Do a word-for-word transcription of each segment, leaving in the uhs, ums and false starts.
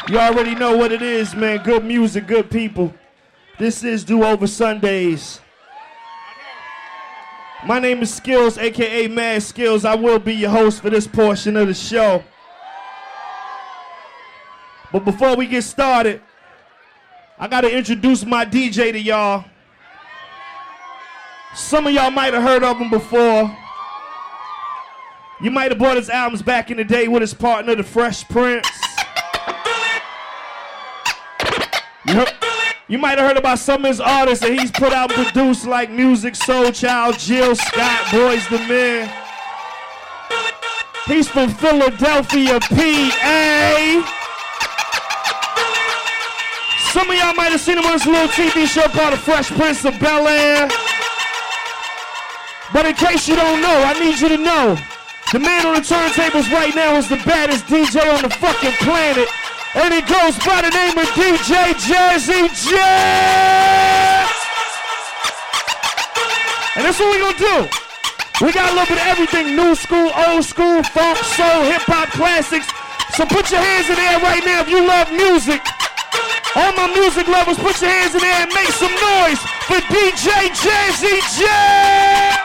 You already know what it is, man. Good music, good people. This is Do Over Sundays. My name is Skills, a k a. Mad Skills. I will be your host for this portion of the show. But before we get started, I got to introduce my D J to y'all. Some of y'all might have heard of him before. You might have bought his albums back in the day with his partner, The Fresh Prince. You, heard, you might have heard about some of his artists that he's put out and produced, like Music Soul Child, Jill Scott, Boys the Men. He's from Philadelphia, P A. Some of y'all might have seen him on this little T V show called The Fresh Prince of Bel-Air. But in case you don't know, I need you to know, the man on the turntables right now is the baddest D J on the fucking planet. And he goes by the name of D J Jazzy Jazz. And that's what we gonna do. We got a little bit of everything, new school, old school, funk, soul, hip-hop classics. So put your hands in the air right now if you love music. All my music lovers, put your hands in the air and make some noise for D J Jazzy Jazz.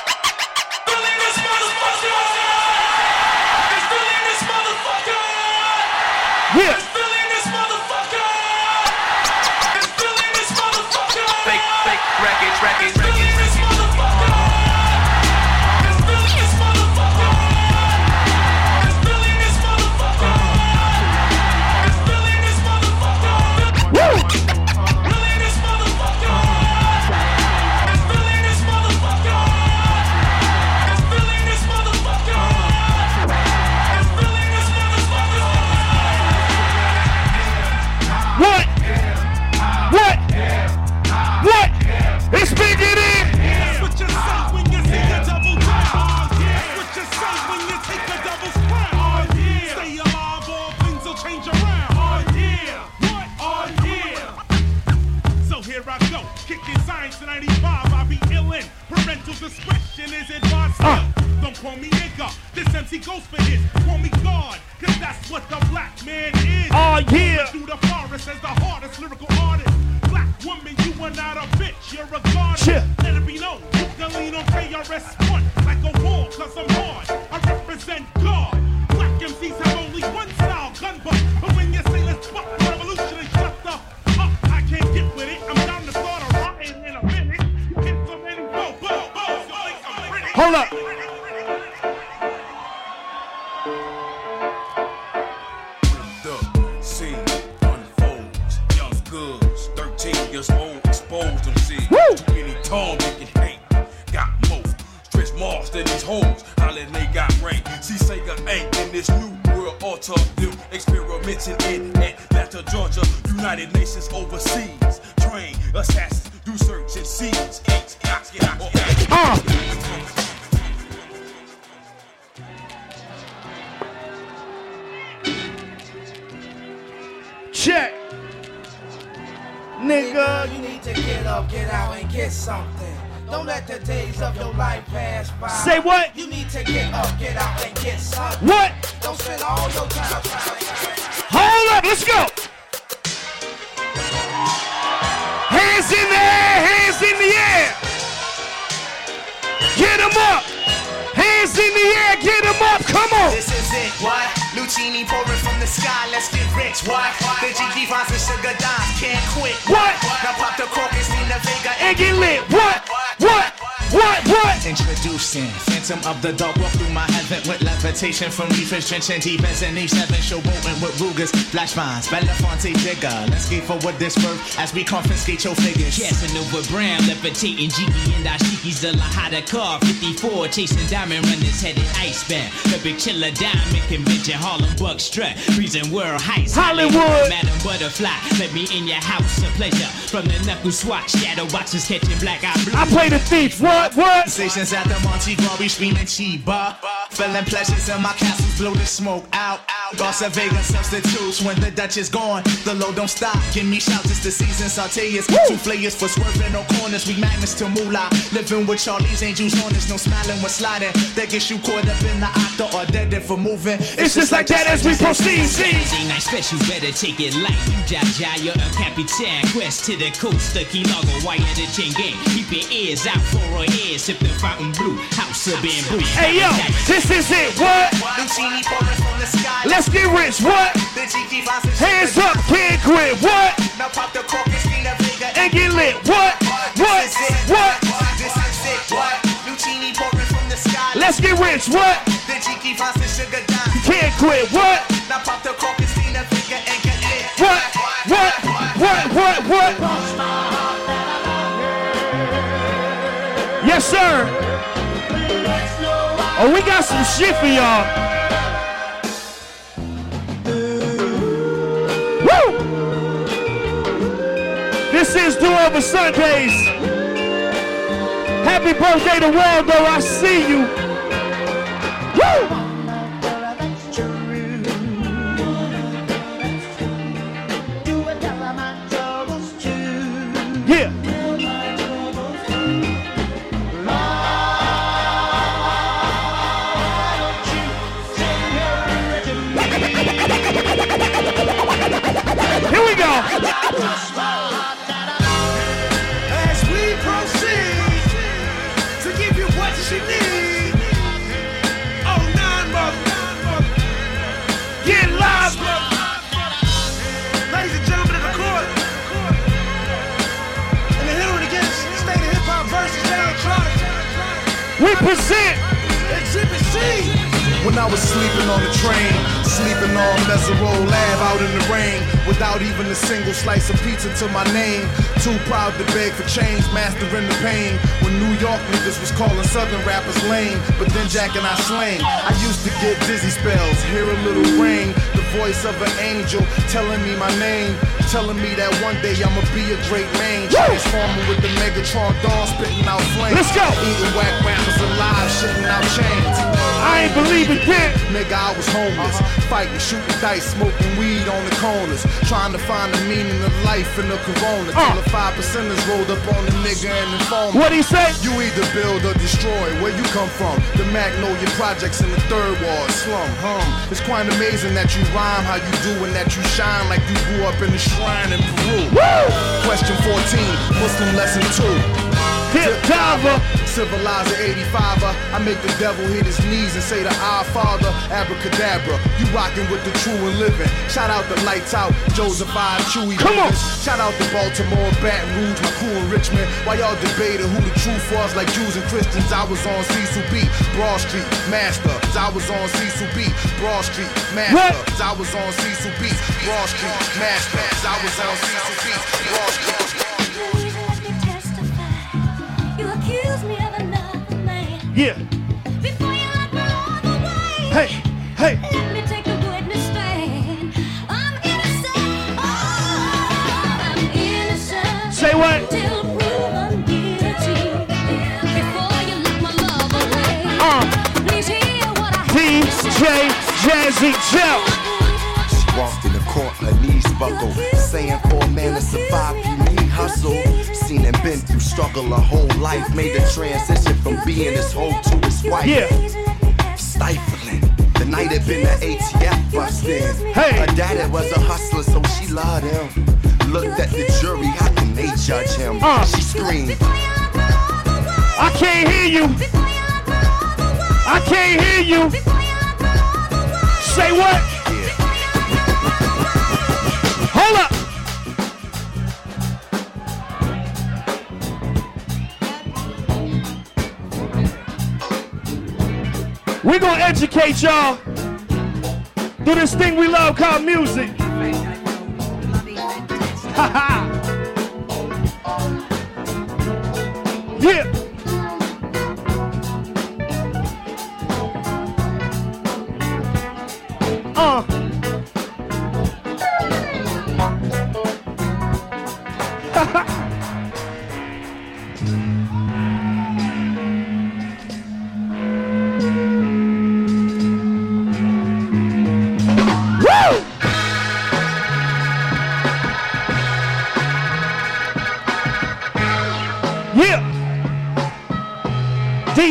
Yeah. It's filling this motherfucker. It's filling this motherfucker. Fake, fake records, records, records. This motherfucker. It's filling this motherfucker. It's filling this motherfucker. It's filling this motherfucker. Woo! Filling this motherfucker. It's filling this motherfucker. It's filling this motherfucker. It's filling this motherfucker. What? What? What? It's bigger than. That's what you say when you see the double down. That's what you say when you take the double crown. Oh yeah. Stay alive, all things will change around. Oh yeah. What? Oh yeah. So here I go, kicking science ninety-five. I be illin'. Parental discretion is advised. Uh. Don't call me nigga. This M C goes for his. Call me God, cause that's what the black man is. Oh yeah. Through the forest as the hardest lyrical artist. Black woman, you are not a bitch, you're a goddess. Yeah. Let it be known, you can lean on K R S One like a wall, cause I'm hard. I represent God. Black M Cs have only one style, gun butt. But when you say let's fuck the revolution and shut the up, I can't get with it. I'm down to start a rotten in a minute. You hit so many go, go, go, so I'm pretty. Hold up. Old, exposed them see. Too many tall making hate. Got more. Stretch marks to these hoes. Holla they got rank. See Sega ain't in this new world order. Them experimenting in Atlanta, Georgia. United Nations overseas. Train assassins. Do search and seize. Uh. Check. Nigga, you need to get up, get out, and get something. Don't let the days of your life pass by. Say what? You need to get up, get out, and get something. What? Don't spend all your time trying to. Hold up, let's go. Hands in the air, hands in the air. Get them up. Hands in the air, get them up, come on. This is it, what? Lucini pouring from the sky, let's get rich, what? The G D finds and sugar dimes, can't quit. What? Now pop the crocus in the Vega and get lit. What? What? What? What? Introducing Phantom of the Dark, walk through my heaven with levitation from reefers drenching deep as an H seven, showboating with Rugers, flash vines, Belafonte Jigger. Let's get forward this birth as we confiscate your figures. Casanova Brown, levitating Jiggy and Ashiki's the Lahada car, fifty-four, chasing diamond runners headed icebound. The big chiller diamond convention, Harlem Buck strut, freezing world heights. Hollywood, Madam Butterfly, let me in your house, a pleasure. From the knuckle swatch, shadow boxes catching black eye blue. I play the thief, what? What? Stations at the Monte Glory screaming Chiba. Feeling pleasures in my castles, blow the smoke out. out. Boss of Vega substitutes when the Dutch is gone. The low don't stop. Give me shouts, it's the season. Sauteers, two flayers for swerving no corners. We magnets to moolah. Living with Charlie's angels on us. No smiling when sliding. That gets you caught up in the octa or dead for moving. It's, it's just like, like that as we proceed. Saturday night special, better take it light. Jaja, you're a Capitan. Quest to the coast, the Key Largo, wire the chain gang. Keep your ears out for our ears. Sip the fountain blue. House of bamboo. Hey yo, this is it. What? Let's get rich. What? Hands up, can't quit. What? And get lit. What? What? What? Let's get rich. What? Can't quit. What? What? What? What? What? What? Yes, sir. Oh, we got some shit for y'all. Woo! This is Do Over Sundays. Happy birthday to Waldo, I see you. Woo! Yeah. Here we go. As we proceed to give you what you need. Oh, nine mother. Get live. Ladies and gentlemen of the court. And the hill against State of Hip Hop versus Electronic. We present Exhibit C. When I was sleeping on the train, sleeping on Mesereau Lab out in the rain, without even a single slice of pizza to my name. Too proud to beg for change, mastering the pain. When New York niggas was calling Southern rappers lame, but then Jack and I slang. I used to get dizzy spells, hear a little rain, the voice of an angel telling me my name, telling me that one day I'ma be a great man. Transforming with the Megatron dawn, spitting out flames. Let's go. Eating whack rappers alive, shitting out chains. I ain't believe it then. Nigga, I was homeless, fighting, shooting dice, smoking weed on the corners, trying to find the meaning of life in the corona. Till the five percenters rolled up on the nigga and informed. What he say? You either build or destroy. Where you come from? The Magnolia Projects in the third ward slum. Hum. It's quite amazing that you rhyme how you do and that you shine like you grew up in the shrine in Peru. Woo! Question fourteen, Muslim lesson two. Hip diver. Civilizer eighty-fiver. I make the devil hit his knees and say the Our Father, abracadabra. You rockin' with the true and living. Shout out the Lights Out, Joseph I, Chewy. Come on. Shout out to Baltimore, Baton Rouge, my crew in Richmond. While y'all debated who the truth was, like Jews and Christians, I was on Cecil B, Broad Street, Master. I was on Cecil B, Broad Street, Master. I was on Cecil B, Broad Street, Master. I was on Cecil B, Broad Street. Yeah. Before you let me all the way. Hey, hey. Let me take the witness stand. I'm innocent. Oh, I'm innocent. Say what? Till proven guilty. Before you look my love away. Uh. Please hear what I D J Jazzy Jeff. She walked in the court, her knees buckled, saying for a man to survive, you need hustle. Seen and been through struggle her whole life, made the transition from being his hoe to his wife. Yeah. Stifling. The night had been the A T F busted. Hey. Her daddy was a hustler, so she loved him. Looked at the jury, how can they judge him? Uh. She screamed. I can't hear you. I can't hear you. Say what? Yeah. Hold up. We're gonna educate y'all through this thing we love called music. Ha ha. Yeah. Uh. Ha ha.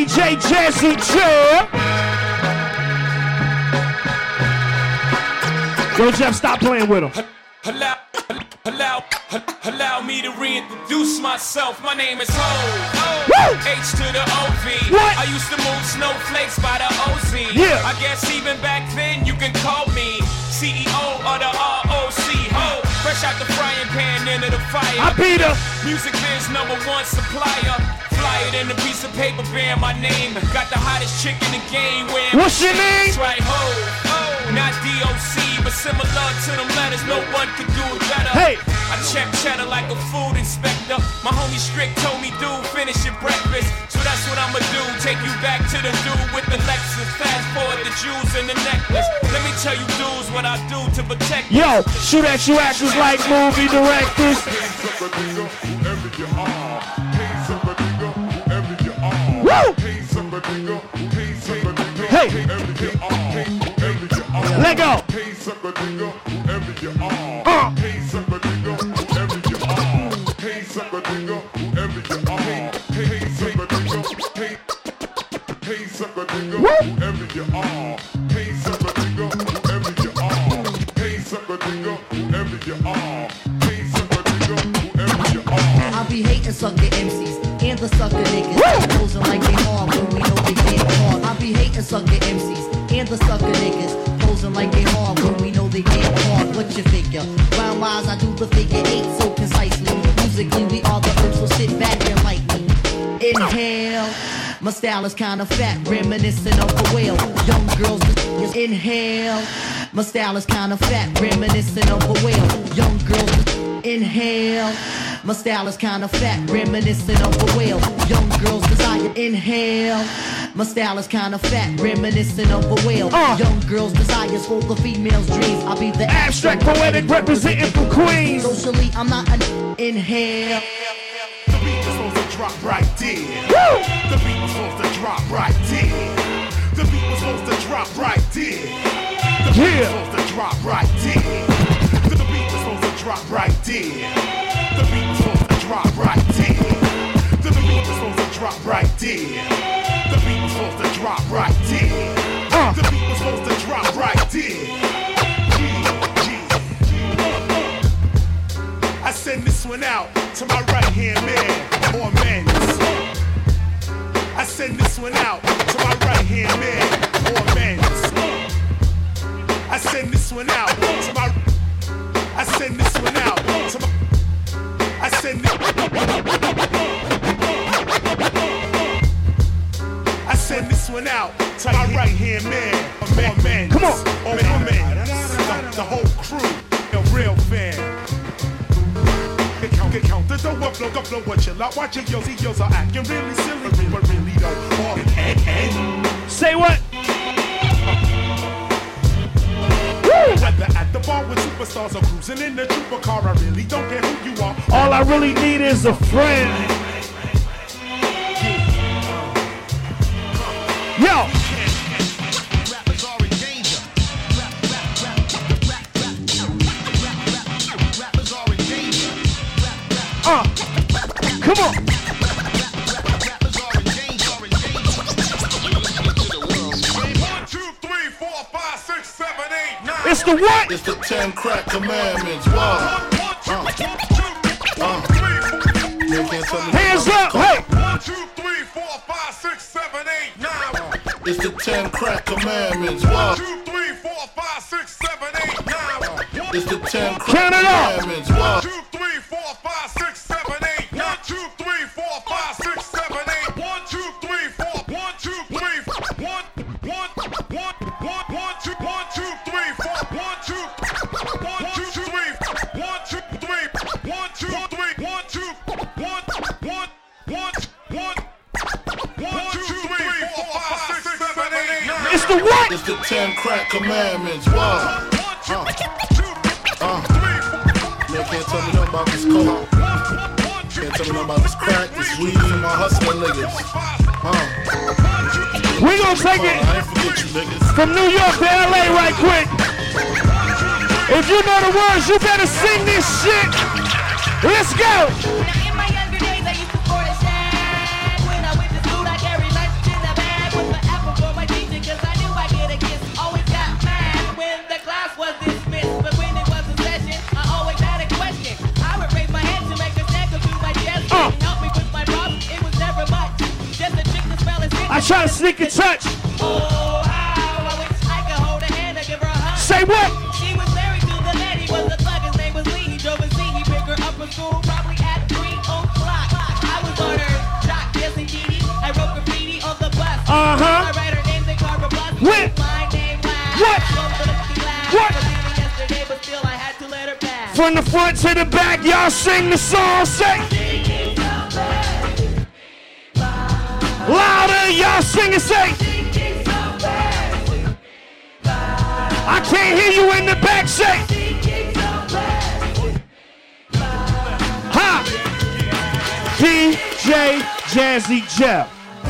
J Jazzy Joe. Yo, Jeff, stop playing with him. Allow, allow, allow me to reintroduce myself. My name is Ho. H to the O V. What? I used to move snowflakes by the O Z. Yeah. I guess even back then you can call me C E O of the R O C. Ho. Fresh out the frying pan into the fire. I beat her. Music biz number one supplier. Fly it in a piece of paper bearing my name. Got the hottest chick in the game. What's your name? That's right, Ho. Not D O C, but similar to them letters, no one could do it better. Hey. I check cheddar like a food inspector. My homie Strick told me, dude, finish your breakfast. So that's what I'ma do, take you back to the dude with the Lexus. Fast forward the jewels and the necklace. Let me tell you dudes what I do to protect you. Yo, shoot at you actors like movie directors. Woo! Hey! Let go! Uh. I'll be hating sucker M Cs and the sucker niggas. Posing like they hard when we know they can't hard. I'll be hating sucker M Cs and the sucker niggas. Posing like they hard when we know they can't hard. What you figure? Round wise, I do the figure eight so concisely. Musically, we are the earth, so sit back and like me. Inhale. My style is kinda fat, reminiscent of a whale. Young girls, inhale. My style is kinda fat, reminiscent of a whale. Young girls, inhale. My style is kinda fat, reminiscent of a whale. Young girls desire, inhale. My style is kinda fat, reminiscent of a whale. Uh. Young girls' desires for the female's dreams. I'll be the Abstract poetic representing from Queens. Socially, I'm not an inhale. The beat was supposed to drop right there. Woo! The beat was supposed to drop right there. The beat was supposed to drop right there. The beat Yeah. was supposed to drop right there. The beat was supposed to drop right there. The beat was supposed to drop right there. The beat was supposed to drop right there. The beat was supposed to drop right there. Uh. The beat was supposed to drop right there. Yeah, yeah. I send this one out to my right hand man or men. I send this one out to my right hand man or men. I send this one out to my. I send this one out to my. I send it. I send this one out to my right hand man or men. men. Come on. Or men. The, the whole crew, a real fan. Get count, get count, the dough up, blow, go blow, what you like. Watching yo, see yo's are acting really silly, but really don't. All and, and. Say what? Whether at the bar with superstars or cruising in the trooper car, I really don't care who you are. All I really need is a friend. Yo! Rappers are in danger. Rappers are in danger. Uh! Come on! Rappers are in danger. One, two, three, four, five, six, seven, eight, nine. It's the what? It's the ten crack commandments. Wow. You can't tell me Hands up! Hey! One, two, three, four, five, six, seven, eight, nine. It's the ten crack commandments. Wow. Two, three, four, five, six, seven, eight, nine. It's the ten Count crack it up. commandments. Wow. Two, three, four, five, six, seven, eight. One, two, three, four, five, six, seven, eight. One, two, three, four. One, two, three, one, one, one, one, one, two, one, two, three, four. One, two, one, two, three, one, two, three, one, two, three, one, two, one, one, one, one, one, two, three, four, five, six, seven, eight, nine. It's the what? It's the ten crack commandments. Wow. Uh, uh. You can't tell me nothing about this coke. Can't tell me nothing about this crack, this weed, and my hustling niggas. Uh. We gonna take it I ain't forget you niggas. from New York to L A right quick. If you know the words, you better sing this shit. Let's go. In my younger days, I used to pour the shine. When I went to school, I carried lunch in the trying to sneak and touch. Oh, how I wish I could hold her hand and give her a hug. Say what? She was married to the man, he was a thug, his name was Lee. He drove a Z, he picked her up from school, probably at three o'clock. I was on her jock, dancing Dee Dee. I wrote graffiti on the bus. Uh-huh. I write her in the car, bus. What? My name was. What? What? Yesterday, but still I had to let her pass. From the front to the back, y'all sing the song, say. Louder, y'all sing and say. I can't hear you in the back, say. Ha! D J Jazzy Jeff.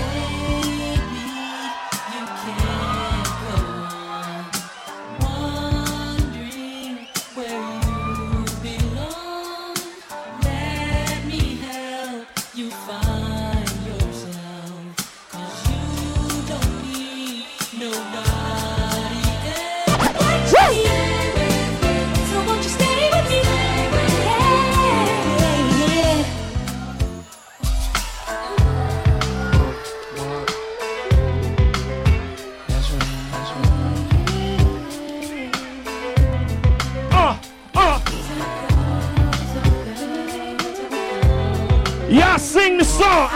Y'all sing the song.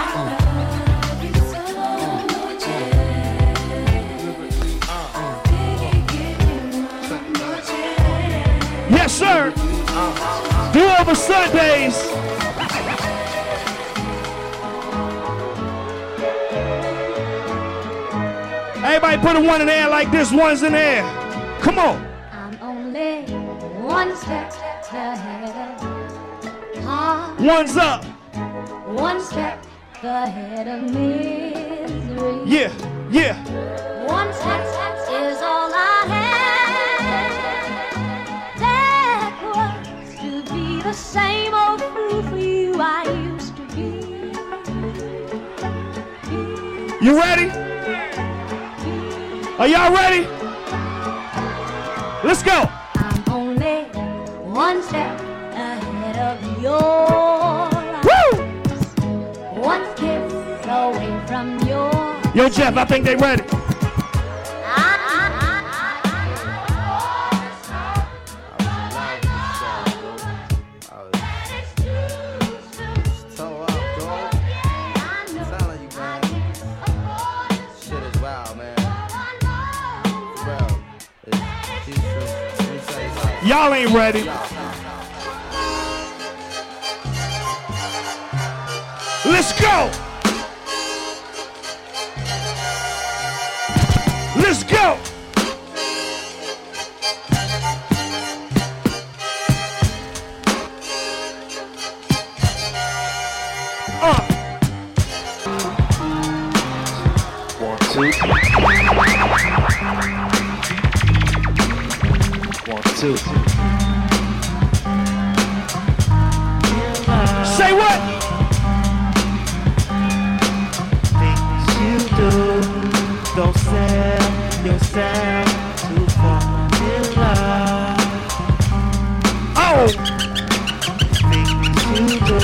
Yes, sir. Do over Sundays. Everybody put a one in the air like this. One's in the air. Come on. I'm only one step ahead of heart. One's up. One step ahead of misery. Yeah, yeah. One step is all I have. That was to be the same old fool for you I used to be. You ready? Are y'all ready? Let's go. I'm only one step ahead of your Woo! one kiss away from your. Yo, Jeff, I think they ready. Y'all ain't ready. Let's go. Let's go. Uh. One, two. One, two. Say what? Things you do, don't sell yourself too far in love. Oh. Things you do.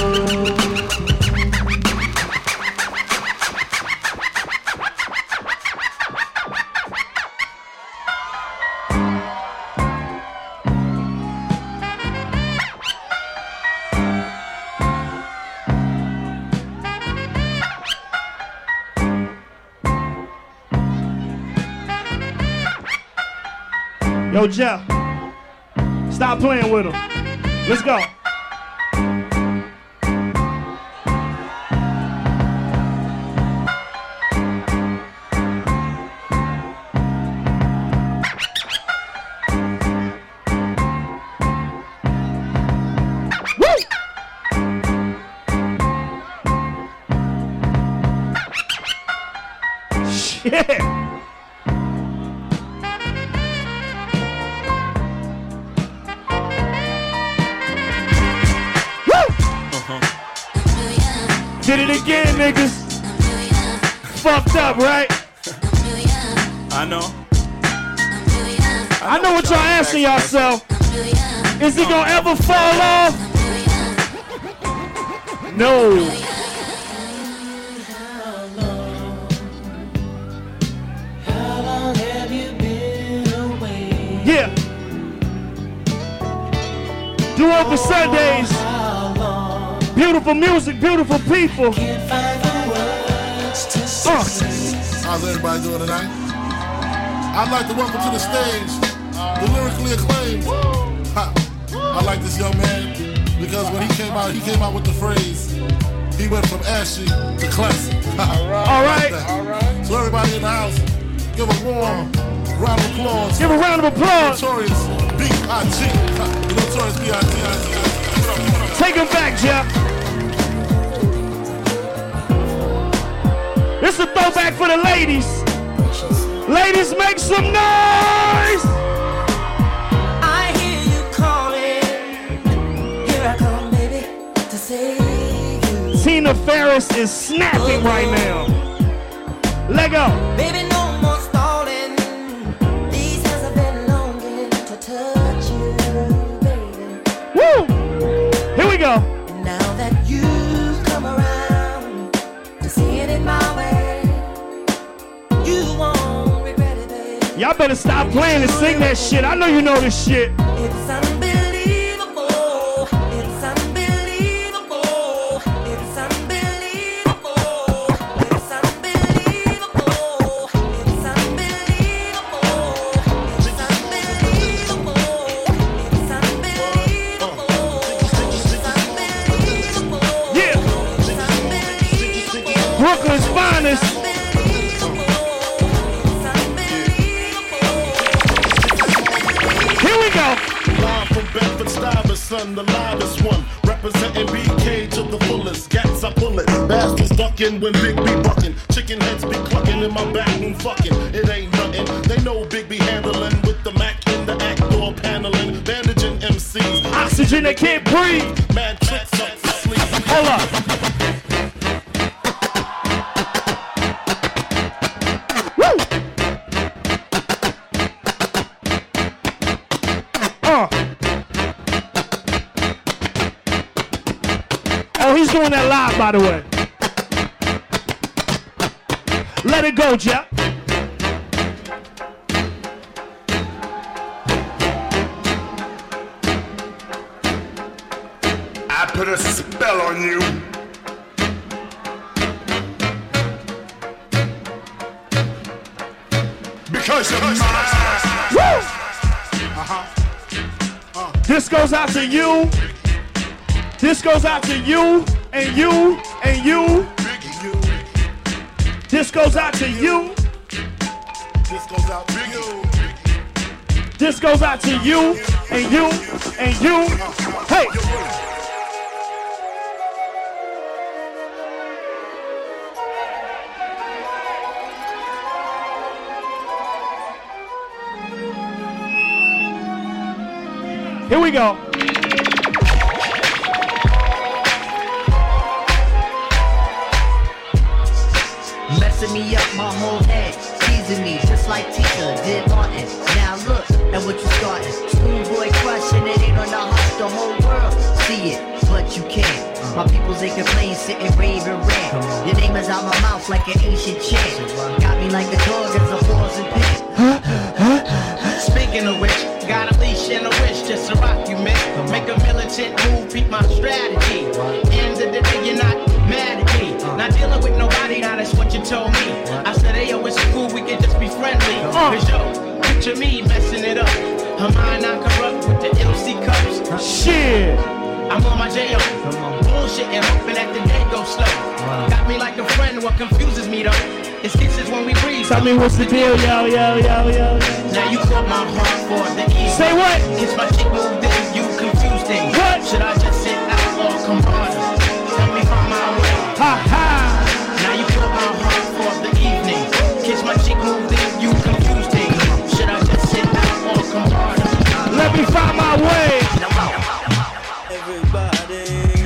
Yo, Jeff, stop playing with him. Let's go. Woo! Shit. Did it again, niggas. Fucked up, right? I know. I know what y'all asking yourself. Is he gonna ever fall off? No. Yeah. Do over Sundays. Beautiful music, beautiful people. Uh. How's everybody doing tonight? I'd like to welcome to the stage the lyrically acclaimed. Ha. I like this young man because when he came out, he came out with the phrase, he went from ashy to classic. All right. All right. So everybody in the house, give a warm round of applause. Give a round of applause. Notorious B I G The Notorious B I G Take him back, Jeff. This is a throwback for the ladies. Ladies, make some noise. I hear you calling. Here I come, baby, to save you. Tina Ferris is snapping right now. Let go. Baby, no more stalling. These hands have been longing to touch you, baby. Woo! Here we go. And now that you've come around to see it in my way, you won't regret it, baby. Y'all better stop playing and sing that shit. I know you know this shit. It's unbelievable. It's unbelievable. It's unbelievable. It's unbelievable. It's unbelievable. It's unbelievable. It's unbelievable. Yeah. Brooklyn's finest. Here we go. Live from Bedford-Stuyvesant, the livest one. Representing B K to the fullest. Gats I pull it. Bastards ducking when Big B bucking. Chicken heads be clucking in my back room fucking. It ain't nothing. They know Big B handling with the Mac in the act door paneling. Bandaging M Cs. Oxygen, they can't breathe. Mad tricks up the sleeve. Hold up. Oh, he's doing that live, by the way. Let it go, Jeff. I put a spell on you. Because you're mine. Woo! Uh-huh. Uh. This goes out to you. This goes out to you and you and you. This goes out to you. This goes out to you. This goes out to you and you and you. Hey. Here we go. Messing me up my whole head, teasing me just like Tika did Martin. Now look at what you starting. Schoolboy crushing it ain't on the hush, the whole world see it, but you can't. My peoples they complain, sitting rave and rant. Your name is out my mouth like an ancient chant. Got me like a dog as a horse and pit. Speaking of which, got a leash and a wish just to rock you, man. Make a militant move, beat my strategy. End of the day, you're not mad at me. Not dealing with nobody, now that's what you told me. I said, hey, yo, it's cool, we can just be friendly. Cause yo, picture me messing it up. Her mind not corrupt with the L C cups. Shit. I'm on my J O. Bullshit and hoping that the day goes slow. Got me like a friend, what confuses me though. It's kisses when we breathe. Tell me what's the deal, yo, yo, yo, yo. Now you caught my heart for the evening. Say what? Kiss my chick moved in, you confused things. What? Should I just sit out or come harder? Tell me find my way. Ha ha. Now you caught my heart for the evening. Kiss my chick moved in, you confused things. Should I just sit out or come harder? Let me find my way. Everybody,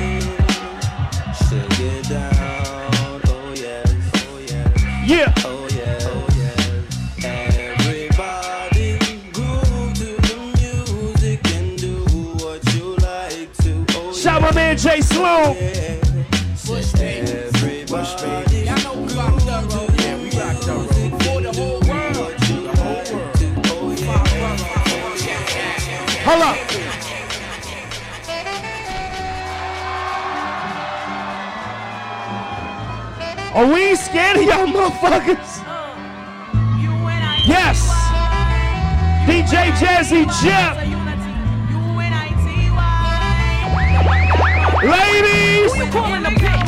shake it down. Oh yes, oh yes. Yeah. Oh yes, oh yes. Everybody groove to the music and do what you like to. Oh, shout my man Jay Sloan. Everybody, y'all know we rock the road. Yeah, we rock the road. For the whole world. The whole world. Hold up. Are we scared of y'all motherfuckers? Yes. D J Jazzy Jeff. Ladies. Who you calling a bitch?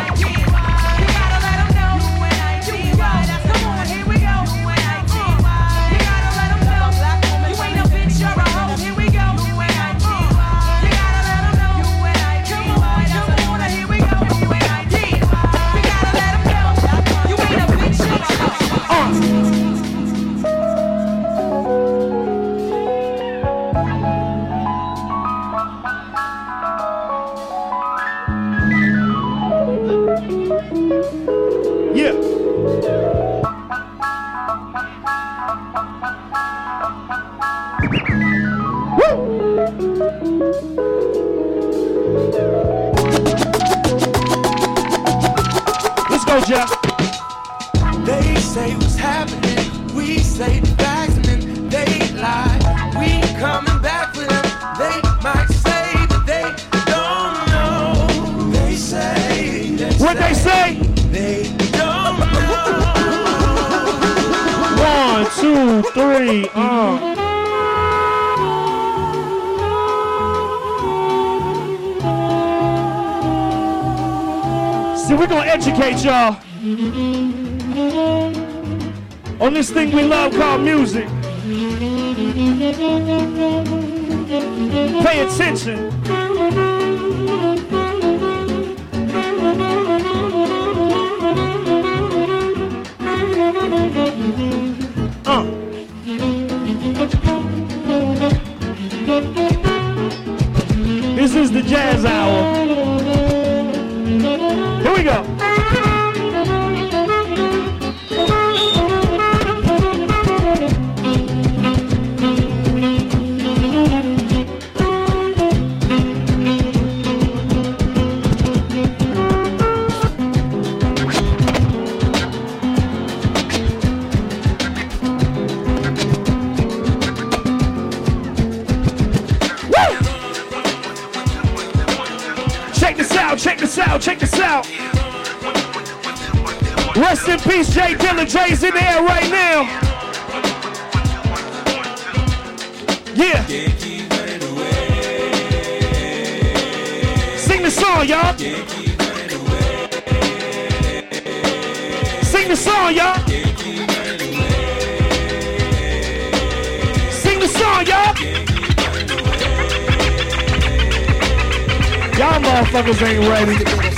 They say what's happening, we say the facts and then they lie. We coming back for them, they might say that they don't know. They say, they what they say? They don't know. One, two, three, uh. See, we're gonna educate y'all on this thing we love called music. Pay attention. Uh. This is the Jazz Hour. Here we go. Check this out, check this out. Rest in peace, Jay Dilla. Jay's in the air right now. Yeah. Sing the song, y'all. Sing the song, y'all. Sing the song, y'all. Y'all motherfuckers ain't ready.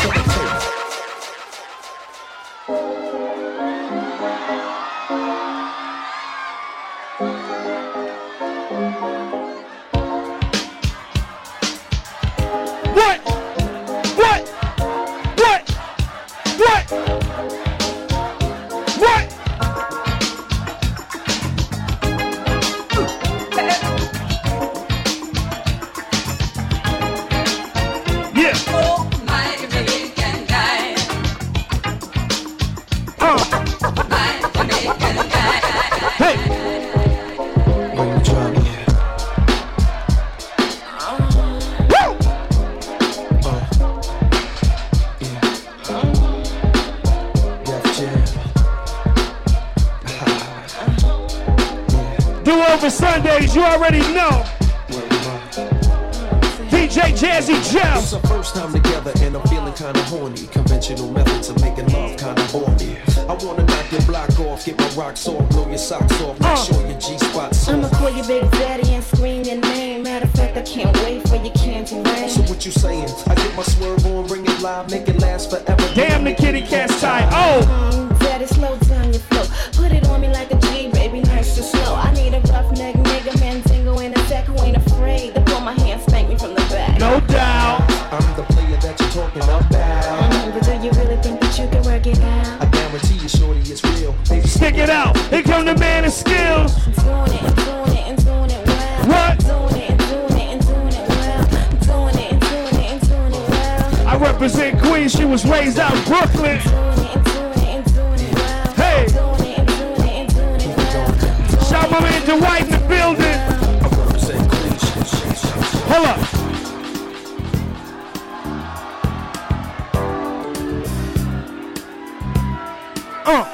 What? What? What? What? What? Yeah. Oh, my Jamaican guy. Uh. My Jamaican guy. Hey. When you drop me. Woo! Uh. Yeah. Def Jam. Do over Sundays, you already know. D J Jazzy Jeff. It's our first time together and I'm feeling kinda horny. Conventional methods of making love kinda bore me. I wanna knock your block off, get my rocks off, blow your socks off, make sure your G-spot's I'ma off. call you Big Daddy and scream your name. Matter of fact, I can't wait for your candy rain. So what you saying? I get my swerve on, bring it live, make it last forever. Damn, the kitty cat's tight. Oh! Mm, Daddy, slow down your flow. Put it on me like a G, baby, nice and slow. I need a rough neck nigga, man, tingle in a sec who ain't afraid to pull my hand, spank me from the back. No doubt. I'm the player that you're talking about. Mm, but do you really think that you can work it out? I guarantee you, shorty, it's real. Baby, Stick it out. Here come the man of skills. Doing it and doing it and doing it well. What? Doing it and doing it and doing it well. Doing it and doing it and doing it well. I represent Queens. She was raised out in Brooklyn. Hey. Shout my man Dwight in the building. Hold up. Uh.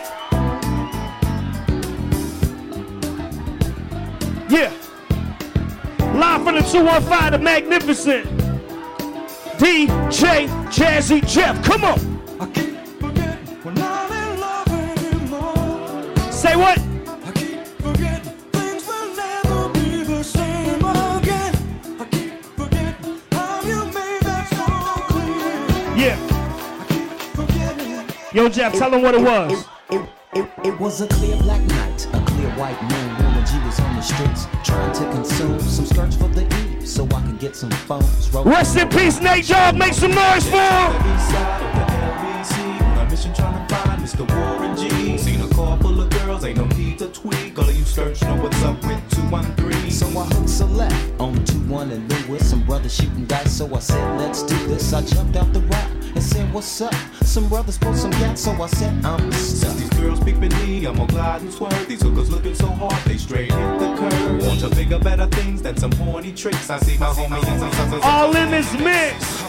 Yeah. Live from the two one five, the magnificent D J Jazzy Jeff. Come on. I keep forgetting when I'm in love anymore. Say what? I keep forgetting things will never be the same again. I keep forgetting how you made that so clear. Yeah. I keep forgetting. Yo, Jeff, tell them what it was. It, it, it was a clear black night, a clear white moon. When G was on the streets trying to consume some skirts for the eve, so I could get some phones. Rest in peace, Nate Dogg. Make some noise for him. On a mission trying to find Mister Warren G. Seen a car full of girls, ain't no need to tweak. All of you search know what's up with two one three. So I hooked select on two one and Lewis. Some brothers shooting dice, so I said, let's do this. I jumped out the rock and said, what's up? Some brothers pulled some gas, so I said, I'm stuck. These girls peeping me, I'm gonna glide and swerve. These hookers looking so hard, they straight hit the curve. Want to bigger, better things than some horny tricks. I see my homie and some suckers. All in this mix.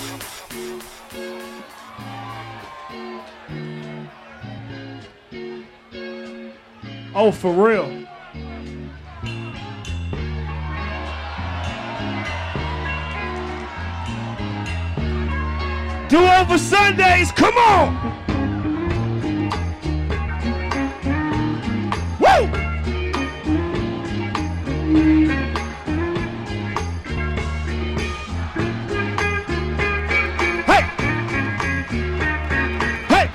Oh, for real. Do over Sundays, come on! Woo! Hey! Hey!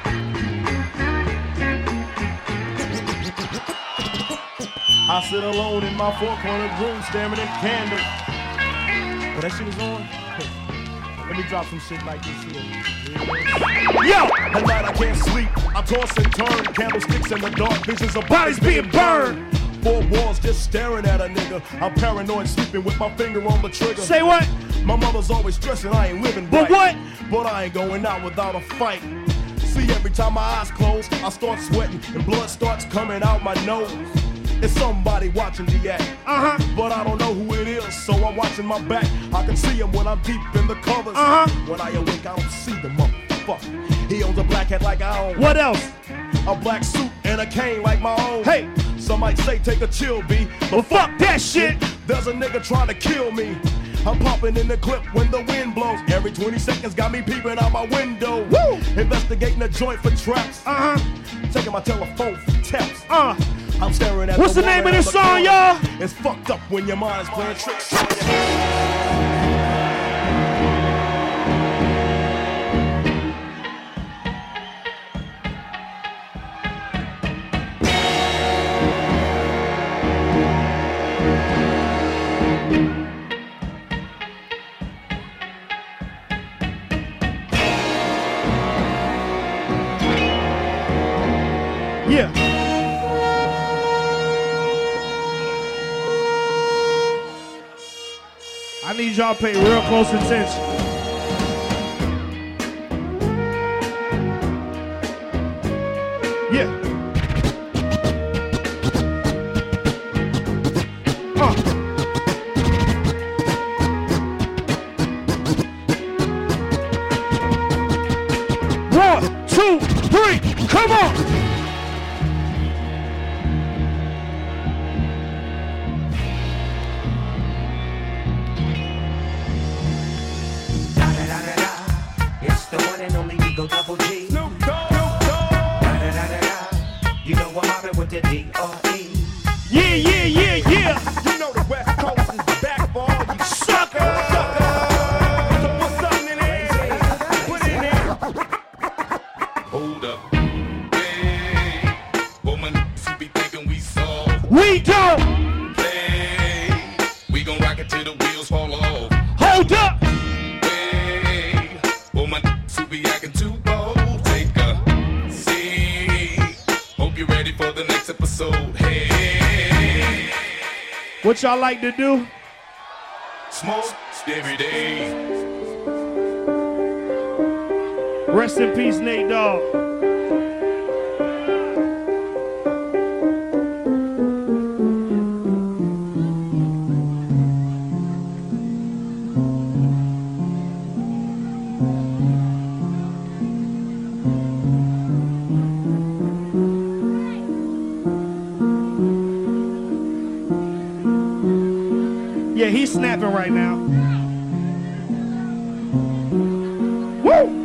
I sit alone in my four-cornered room staring at candles. Oh, that shit is on? Let me drop some shit like this here. Yo! At night I can't sleep. I toss and turn. Candlesticks in the dark. Visions of bodies being burned. Four walls just staring at a nigga. I'm paranoid sleeping with my finger on the trigger. Say what? My mother's always stressing I ain't living But right. what? But I ain't going out without a fight. See, every time my eyes close, I start sweating and blood starts coming out my nose. It's somebody watching the act. Uh-huh. But I don't know who it is, so I'm watching my back. I can see him when I'm deep in the covers. Uh-huh. When I awake, I don't see the motherfucker. He owns a black hat like I own. What else? A black suit and a cane like my own. Hey. Some might say take a chill, B. But fuck that shit. There's a nigga trying to kill me. I'm popping in the clip when the wind blows. Every twenty seconds got me peeping out my window. Woo! Investigating a joint for traps. Uh-huh. Taking my telephone for taps. Uh. I'm staring at What's the the name of woman this on the song, corner. y'all? It's fucked up when your mind is playing tricks on you. Yeah. I need y'all to pay real close attention. Yeah. Uh. One, two, three, come on! It's the one and only Eagle Double G. Snoop Dogg. You know I'm mobbing with the D R E. Yeah, yeah, yeah, yeah. You know the West Coast is back for all you suckers. So put something in there. Put it in there. Hold up. Hey, woman, you be thinking we soft. We don't. Hey, we gon' rock it till the wheels fall off. Hold up. Hey, woman, you be acting too bold. Take a seat. Hope you're ready for the next episode. Hey, what y'all like to do? smoke every day. Rest in peace, Nate Dogg. Yeah, he's snapping right now. Woo!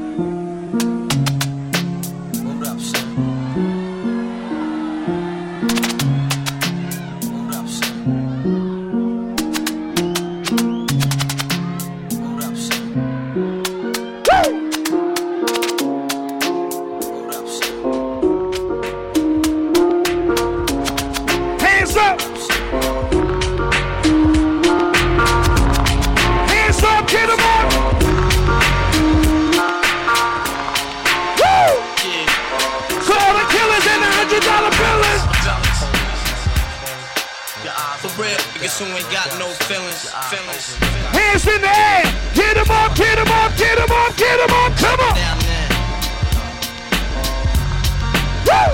Who ain't got no feelings, feelings. Hands in the air, get him up, get him up, get him up, get him up, come on. Woo!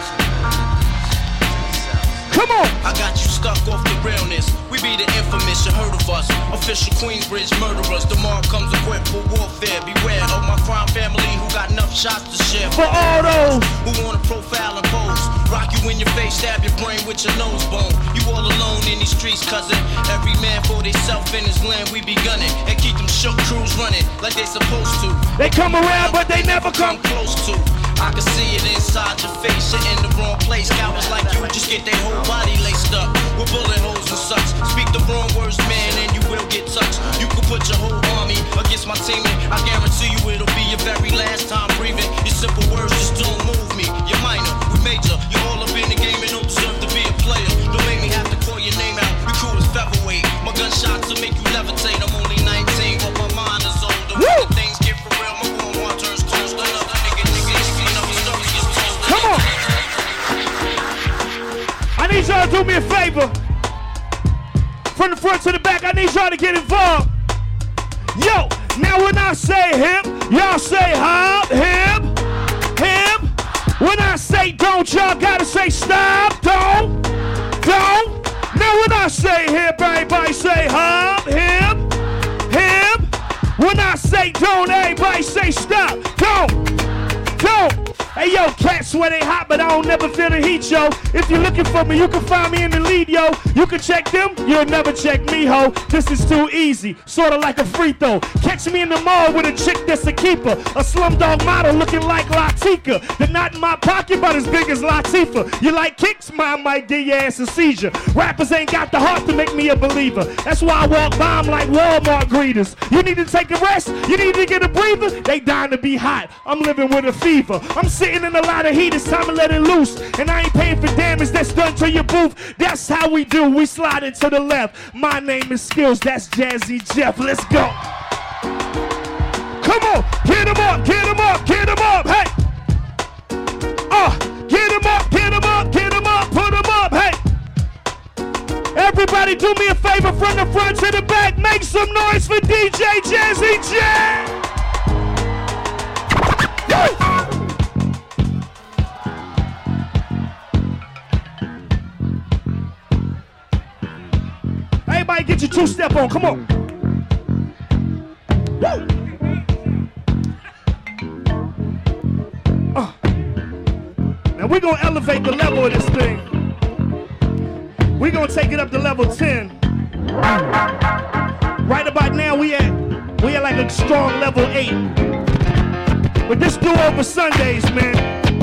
Come on. I got you stuck off the realness. We be the infamous, you heard of us. Official Queensbridge murderers. Tomorrow comes equipped for warfare. Beware of my crime family who got enough shots to share. For all those who wanna profile and pose. Rock you in your face, stab your brain with your nose bone. You all alone in these streets, cousin. Every man for theyself in his land, we be gunning. And keep them shook crews running like they supposed to. They come around, but they never come close to. I can see it inside your face, you're in the wrong place. Cowards like you just get their whole body laced up with bullet holes and such. Speak the wrong words, man, and you will get touched. You can put your whole army against my team, and I guarantee you it'll be your very last time breathing. Your simple words just don't move me. You're minor, we major. You're all up in the game and don't deserve to be a player. Don't make me have to call your name out. Your crew is featherweight. My gunshots will make you levitate. I'm only nineteen, but my mind is older. When things get for real, my warm heart turns close to another nigga, nigga, nigga, another story gets told. Come on. I need y'all to do me a favor. From the front to the back, I need y'all to get involved. Yo, now when I say hip, y'all say hop, hip, hip. When I say don't, y'all gotta say stop, don't, don't. Now when I say hip, everybody say hop, hip, hip. When I say don't, everybody say stop, don't, don't. Hey yo, cats swear they hot, but I don't never feel the heat, yo. If you're looking for me, you can find me in the lead, yo. You can check them, you'll never check me, ho. This is too easy, sorta like a free throw. Catch me in the mall with a chick that's a keeper. A slumdog model looking like Latika. They're not in my pocket, but as big as Latifah. You like kicks? Mine might give your ass a seizure. Rappers ain't got the heart to make me a believer. That's why I walk by 'em like Walmart greeters. You need to take a rest, you need to get a breather. They dying to be hot, I'm living with a fever. I'm sitting in a lot of heat, it's time to let it loose. And I ain't paying for damage that's done to your booth. That's how we do, we slide it to the left. My name is Skills, that's Jazzy Jeff, let's go. Come on, get him up, get him up, get him up, hey. Uh, get him up, get him up, get him up, put him up, hey. Everybody do me a favor from the front to the back, make some noise for D J Jazzy Jeff. Yeah. Everybody get your two-step on, come on. Woo. Uh. Now we're gonna elevate the level of this thing. We're gonna take it up to level ten. Right about now we at we at like a strong level eight. But this do over Sundays, man.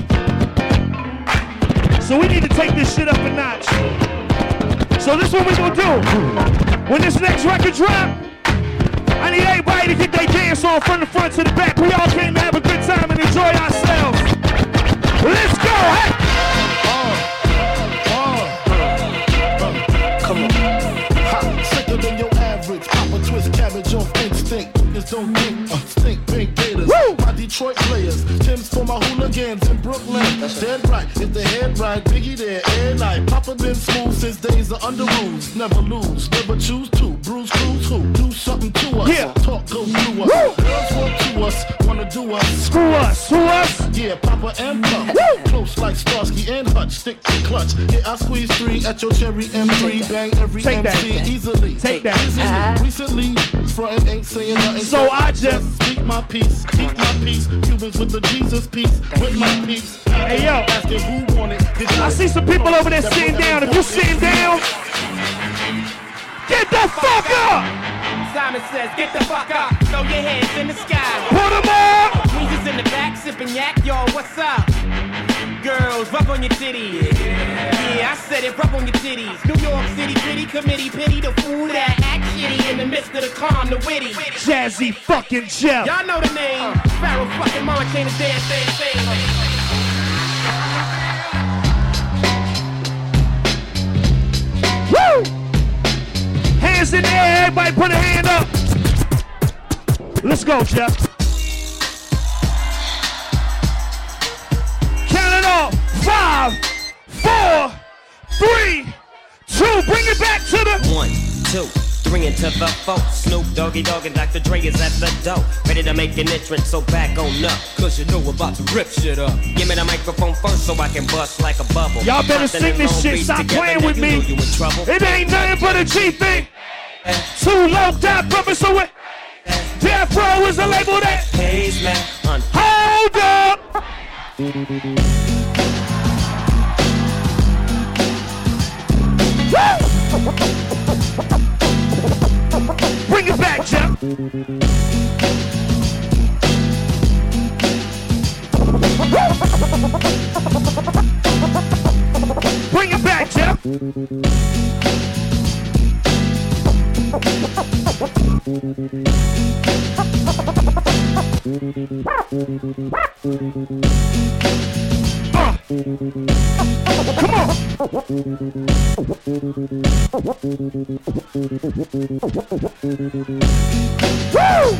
So we need to take this shit up a notch. So this is what we're gonna do. When this next record drop, I need everybody to get their dance on from the front to the back. We all came to have a good time and enjoy ourselves. Let's go, hey! Uh, uh, uh, come on. Ha, sicker than your average. Pop a twist cabbage off instinct. Just don't think, uh, stink, pink gators. Woo! My Detroit players. Tim's for my hooligans in Brooklyn. That's dead right. If the head right, Biggie there, air night. Papa been smooth since days of under rules. Never lose, never choose to. Bruise, cruise, who? Do something to us. Yeah. Talk, go through us. Woo! Girls want to us, wanna do us. Screw us, screw us. Yeah, Papa and Puff. Close like Starsky and Hutch. Stick to clutch. Yeah, I squeeze three at your cherry M three. Bang every Take M C that. easily. Take that. Easily. Uh-huh. Recently, frontin' ain't saying nothing. So I just speak my peace, keep my peace. Cubans with the Jesus peace, with my peace. Hey yo, asking who want it. I see some people over there sitting down. If you sitting down, get Get the fuck up! Simon says, get the fuck up. Throw your hands in the sky. Put 'em up! Weezer's in the back, sipping yak. Yo, what's up? Girls, rub on your titties. Yeah. yeah, I said it, rub on your titties. New York City Pity Committee, pity the fool that act shitty in the midst of the calm, the witty. Jazzy fucking Jeff. Y'all know the name. Uh. Pharaoh fucking Montagne, the dance, dance, dance. Woo! Hands in the air, everybody put a hand up. Let's go, Jeff. Count it off. Five, four, three, two. Bring it back to the one, two, three into the four. Snoop Doggy Dogg and Doctor Dre is at the door, ready to make an entrance. So back on up, cause you know we're about to rip shit up. Give me the microphone first so I can bust like a bubble. Y'all better sing this shit. Stop playing with me. It ain't nothing but a G thing. Too low down, brother. So it. Death Row is a label that pays man. Hold up. Bring it back, Jeff. Bring it back, Jeff. Uh. Come on. Woo!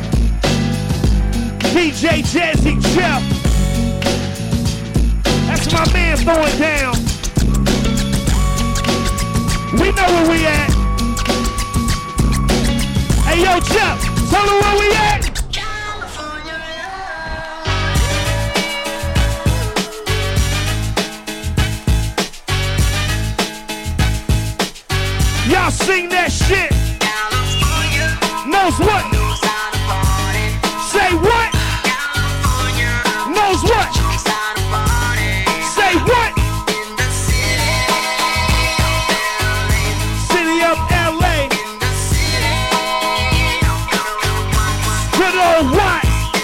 D J Jazzy Jeff. That's my man throwing down. We know where we at. Hey, yo, Jeff, tell them where we at. Y'all sing that shit. Knows what? Say what? Knows what? Say what? City of L A. Good old what?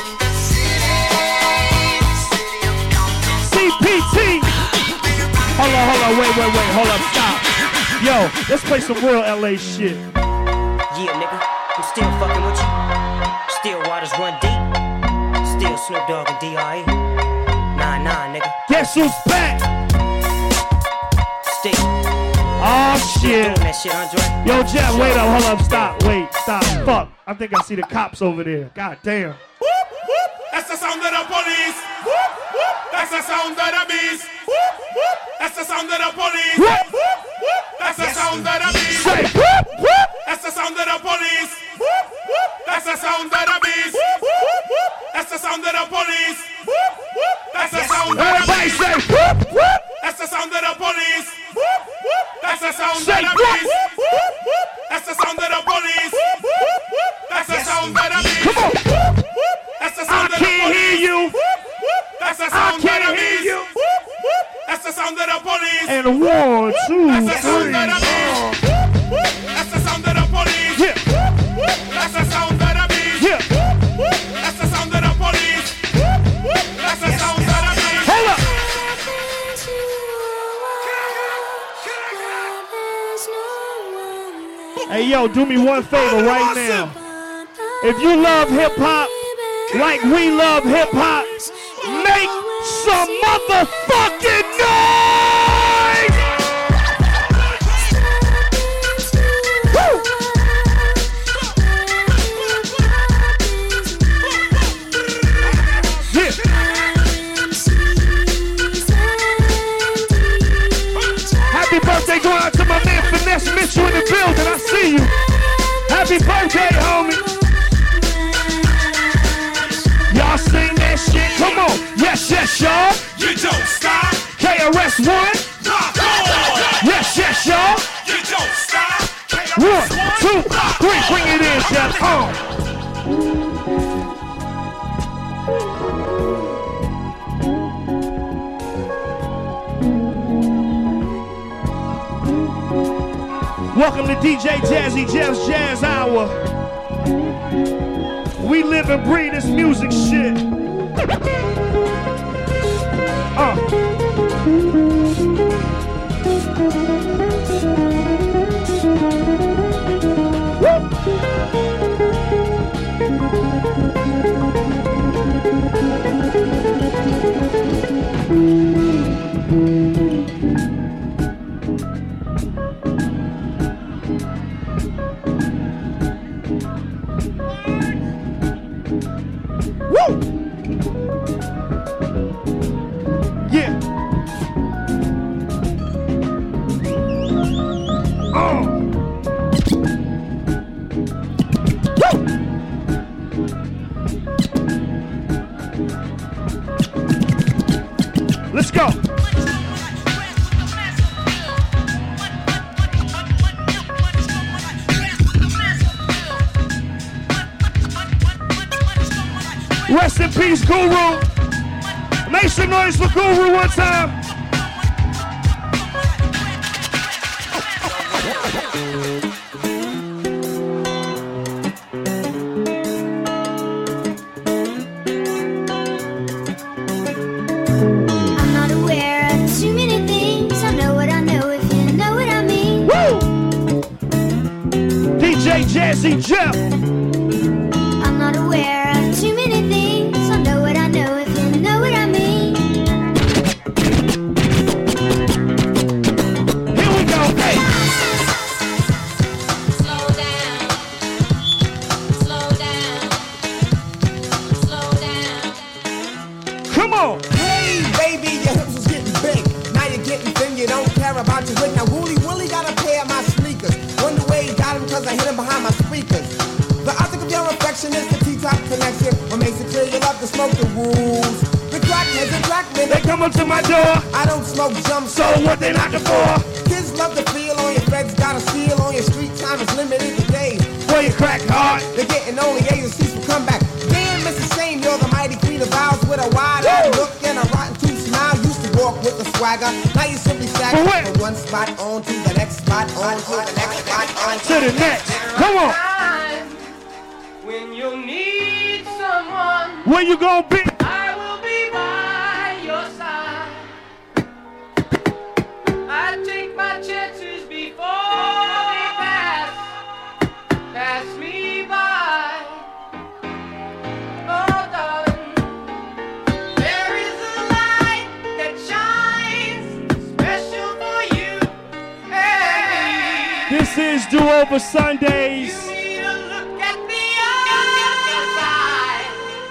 C P T. Hold on, hold on, wait, wait, wait, hold up, stop. Yo, let's play some real L A shit. Yeah, nigga, I'm still fucking with you. Still waters run deep. Still Snoop Dogg and D R E. Nah, nah, nigga. Guess who's back? Still. Oh shit. Doing that shit, Andre. Yo, Jeff, wait up, hold up, stop, wait, stop, fuck. I think I see the cops over there. God damn. Whoop, whoop. That's the sound of the police. Whoop, whoop. That's the sound of the beast. Whoop, whoop. That's the sound of the police. Whoop, whoop, whoop. That's the sound of the beast. Say whoop, whoop. That's the sound of the police. Whoop, whoop. That's the sound of the beast. Whoop, whoop, whoop. That's the sound of the police. Whoop, whoop. That's the sound of the beast. Everybody say whoop, whoop. That's the sound of the police. Whoop, whoop. That's the sound say of the beast. Whoop, whoop. That's the sound of the police. Whoop, whoop, whoop. That's the sound of the beast. Come on. Whoop, whoop. That's the sound of the police. I can't hear you. Whoop, whoop. That's the sound of the beast. I can't hear you. Whoop, whoop. That's the sound of the police. And one, two, That's the sound three. of the beast. Whoop, whoop. That's the sound of the police. Yeah. Whoop, whoop. That's the sound of the beast. Yeah. Whoop, whoop. That's the sound of the police. Whoop, whoop. That's the sound of the beast. Hold up. Hey yo, do me one favor right now. If you love hip hop like we love hip hop, make some motherfucking noise! Woo! Yeah. Happy birthday going out to my man Finesse Mitchell in the building. I see you. Happy birthday, homie. Y'all sing that shit. Come on. Yes, yes, y'all. You don't stop. K R S One. Rock on. Yes, yes, y'all. You don't stop. One, two, three. Bring it in, Jeff. Oh. Welcome to D J Jazzy Jeff's Jazz Hour. We live and breathe this music shit. Uh. Woo! Yeah. Oh. Woo! Let's go. Rest in peace, Guru. Make some noise for Guru one time. I'm not aware of too many things. I know what I know if you know what I mean. Woo! D J Jazzy Jeff. I'm not aware of too many things. I know what I know if you know what I mean. Here we go, hey! Slow down. Slow down. Slow down. Come on. Hey, baby, your hips was getting big. Now you're getting thin, you don't care about your wig. Now, Wooly Willie got a pair of my sneakers. Wonder where he got him, cause I hit him behind my speakers. The object of your affection is the T-top connection. What makes it clear you love to smoke the rules. The crackheads and crackmen, They come up to my door. I don't smoke jump, So what they knocking for? Kids love to feel on your feds, got a seal on your street time is limited to days. Where you crack hard? They're getting only agencies for comeback. Damn, Missus Shane, you're the mighty queen of vows with a wide-eyed look and a rotten tooth smile. Used to walk with a swagger, now you simply stagger from one spot on to the next spot, on to the next spot, on To the next. Come on. When you need someone, Where you gonna be? I will be by your side. I take my chances before they pass, pass me by. Oh, darling, there is a light that shines special for you and me. This is Do Over Sundays. You need to look at the other side.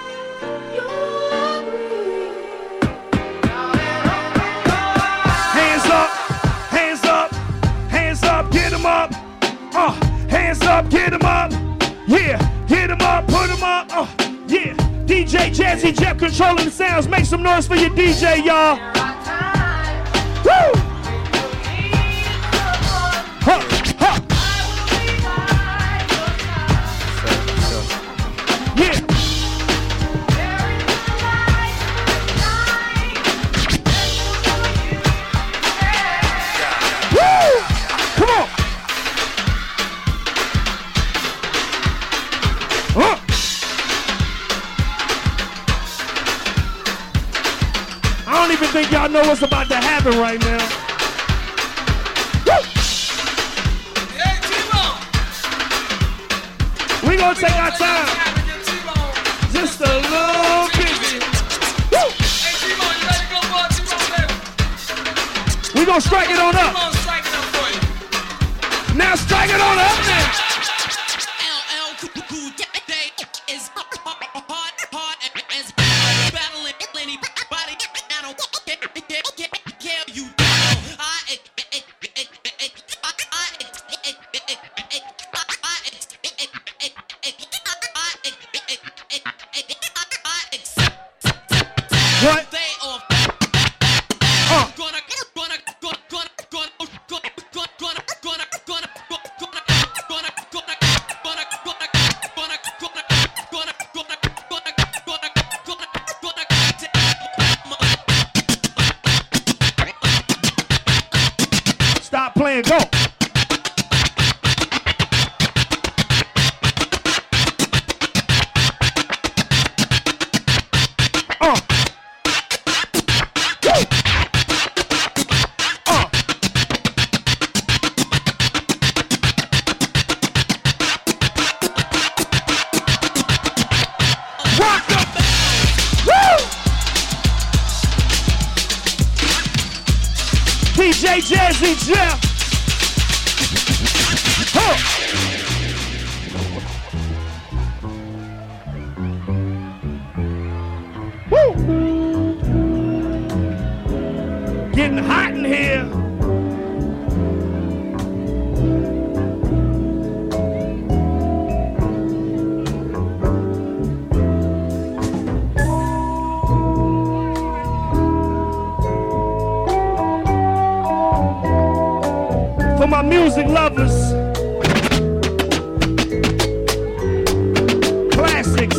Hands up, hands up, hands up, get 'em up. Uh, hands up, get 'em up. Yeah, get 'em up, put 'em up. Uh, yeah. D J Jazzy Jeff controlling the sounds. Make some noise for your D J, y'all. Woo! Huh, huh. Yeah. Woo! Come on. Huh. I don't even think y'all know what's about to happen right now. Woo! We gonna take our time. Just a little bit. Woo! We gonna strike it on up. Now strike it on up now. What? Uh. Jazzy Jeff. Huh. Woo. Getting hot in here. For my music lovers, classics.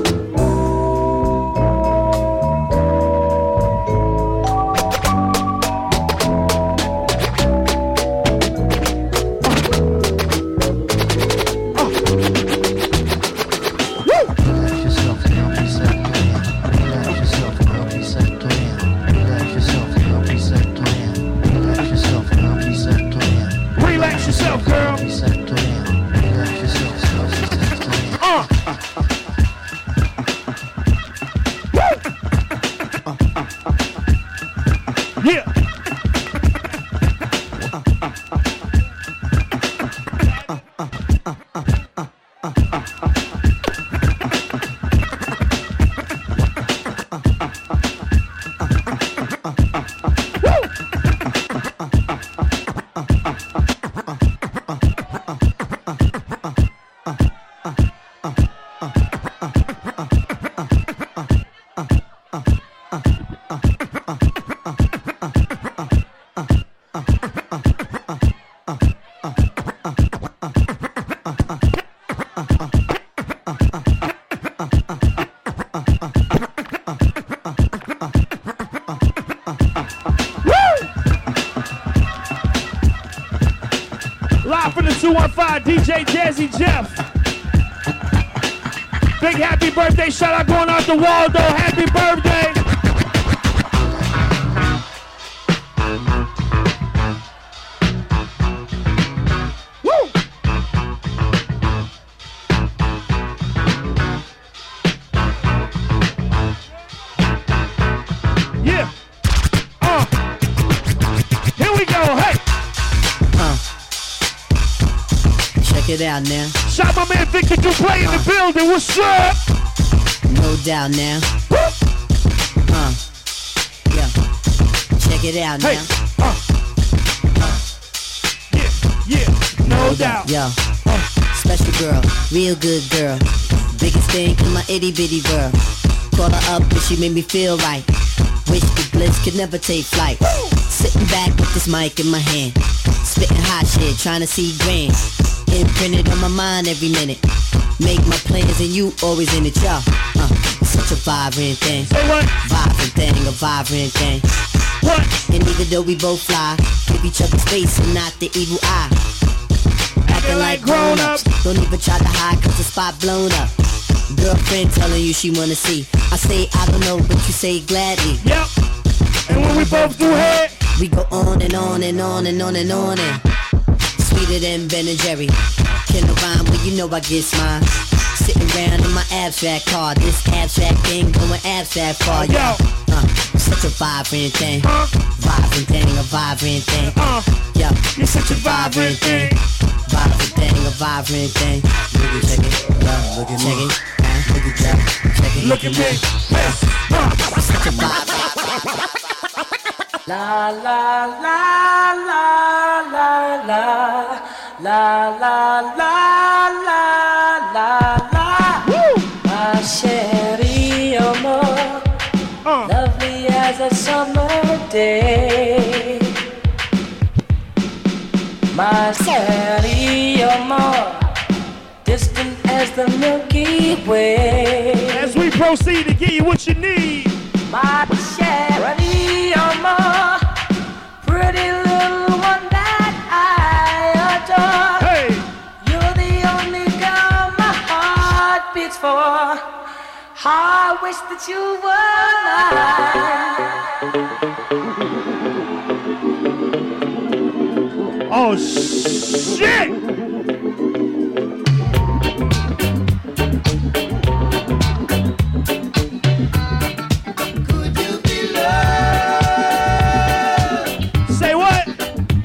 Relax yourself, girl. Uh. Yeah. Live from the two one five, D J Jazzy Jeff. Big happy birthday shout out going out to Waldo. Happy birthday. Woo! Yeah. Uh. Here we go. Hey. Check it out now. Shout my man Victor Duplay in the building. What's up? No doubt now. Uh, yeah. Check it out Hey. now. Uh. Yeah, yeah, no doubt. Yo, special girl, real good girl. Biggest thing in my itty bitty world. Call her up and she made me feel right. Wish the bliss could never take flight. Sitting back with this mic in my hand. Spitting hot shit, trying to see grand. Imprinted on my mind every minute. Make my plans and you always in it, y'all. Uh, it's such a vibrant thing. Say what? Vibrant thing, a vibrant thing. What? And even though we both fly, give each other space and not the evil eye. Acting like grown-ups. Don't even try to hide cause the spot blown up. Girlfriend telling you she wanna see. I say I don't know, but you say gladly. Yep. And when we both do head, we go on and on and on and on and on and sweeter than Ben and Jerry. Can I rhyme? Well, you know I get mine. Sitting around in my abstract car. This abstract thing going abstract far. Yo. Uh, such a vibrant thing. Uh. Vibrant thing, a vibrant thing. Uh. Yo. You're such a vibrant thing. Vibrant thing, a vibrant thing. Look at, check it. Yo, look at check me. It. Uh, look at you. Check it. Look at me. Yes. Uh. Such a vibrant. La la la la la la la la la la la la. Woo! My chérie amor, Uh. lovely as a summer day. My chérie amor, distant as the Milky Way. As we proceed to give you what you need. My chérie amor, pretty little one that I adore. Hey. You're the only girl my heart beats for. I wish that you were mine. Oh shit! Could you be loved? Say what?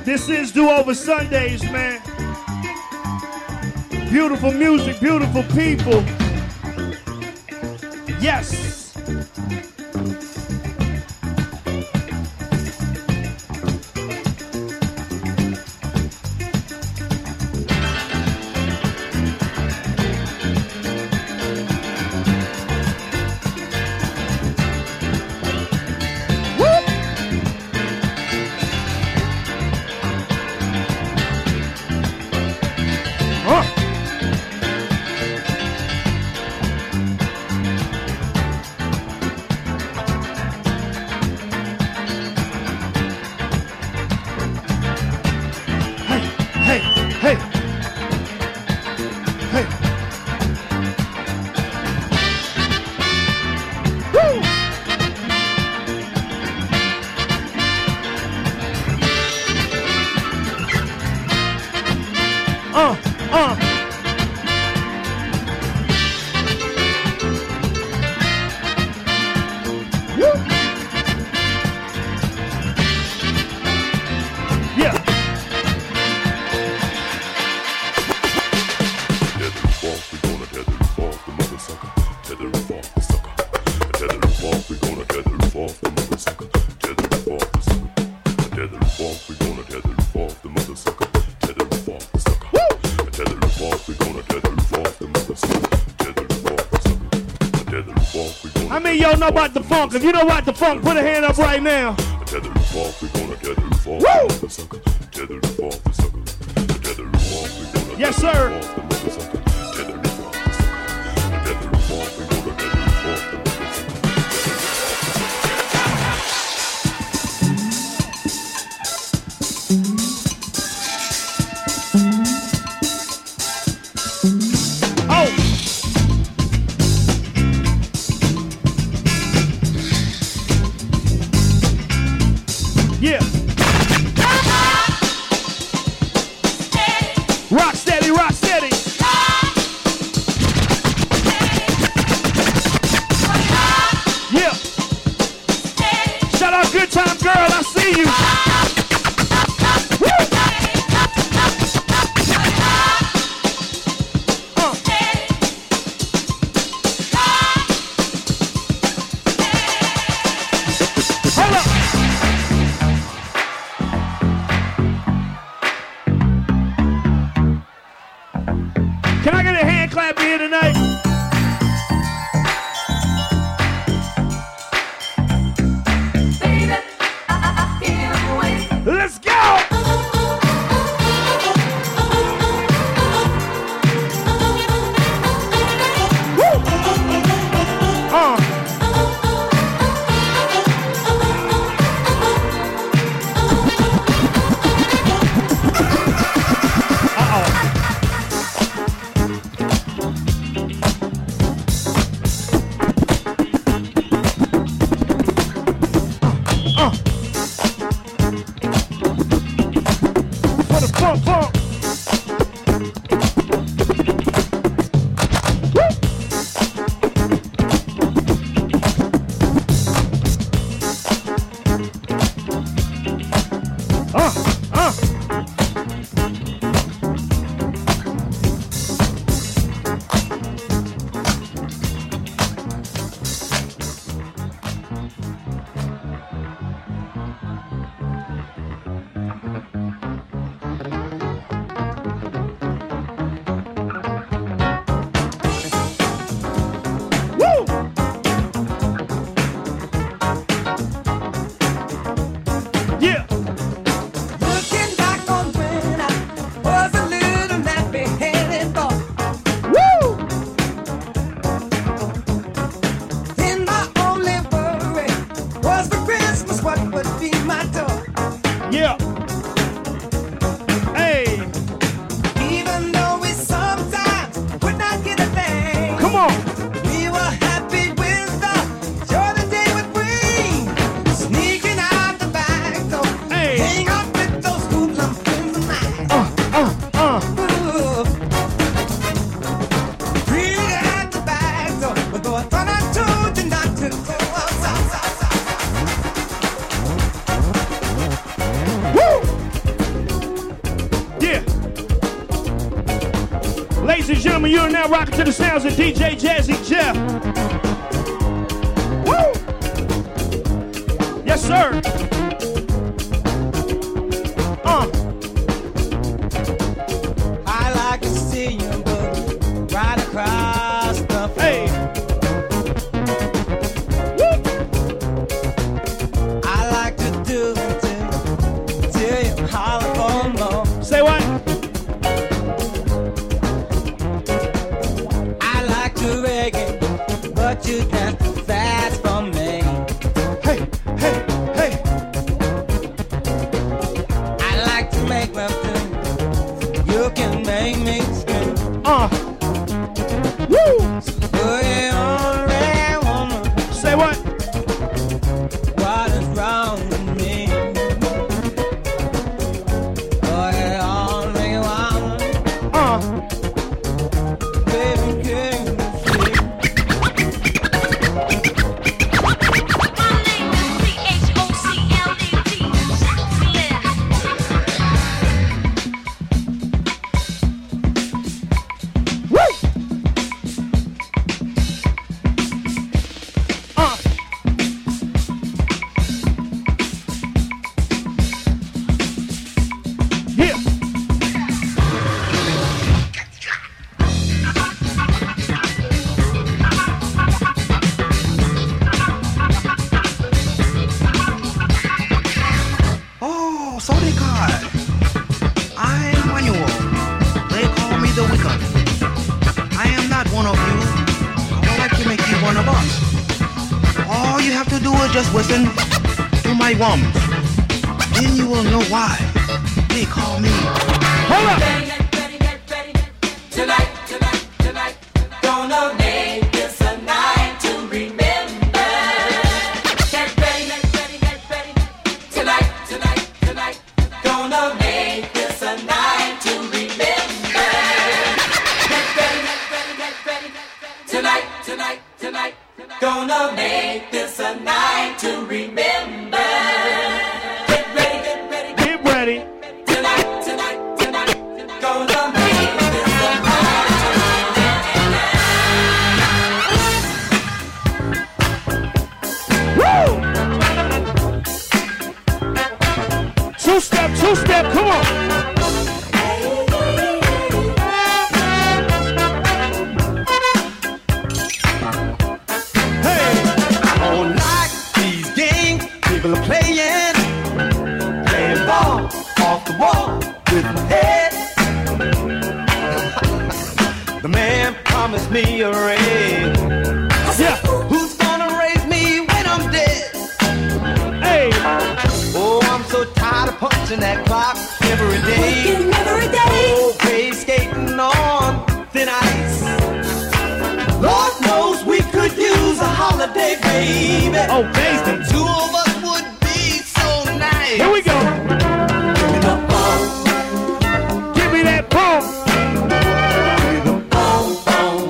This is Do Over Sundays, man. Beautiful music, beautiful people. Yes. Y'all know about the funk. If you know about the funk, put a hand up right now. Woo! Yes, sir. Ladies and gentlemen, you are now rocking to the sounds of D J Jazzy Jeff. Woo! Yes, sir. Uh. I like to see you move right across the floor. Hey. I like to do it till you holler for more. Say what? I like to reggae, but you dance too fast for me. Hey, hey, hey. I like to make love to you. You can make me scream. Uh. Woo! You're the only woman. Say what? What is wrong with me? You're the only woman. Uh. Baby, can you see? My name is C H O C L E D. Woo! Uh. Yeah. Oh, so they call. I'm Manuel. They call me the Wiccan. I am not one of you. I would like to make you one of us. All you have to do is just listen to my wums. Then you will know why they call me. Hold up. Tonight, tonight, tonight, gonna make this a night to remember. Get ready, get ready, get ready. Tonight, tonight, tonight, gonna make this a night to remember. Get ready, get ready, get ready. Tonight, tonight, tonight, gonna make this a night to remember. Get ready, get ready, Get ready. tonight, tonight, tonight, gonna make this a night to Woo! Two step, two step, come on. Hey. I don't like these games people are playing. Playing ball off the wall with my head. The man promised me a raise. Yeah. Who's gonna raise me when I'm dead? Hey. Oh, I'm so tired of punching that clock every day. Working every day. Always skating on thin ice. Lord knows we could use a holiday, baby. Oh, baby. The two of us would be so nice. Here we go. Give me the ball, Give me that boom. give me the ball, ball.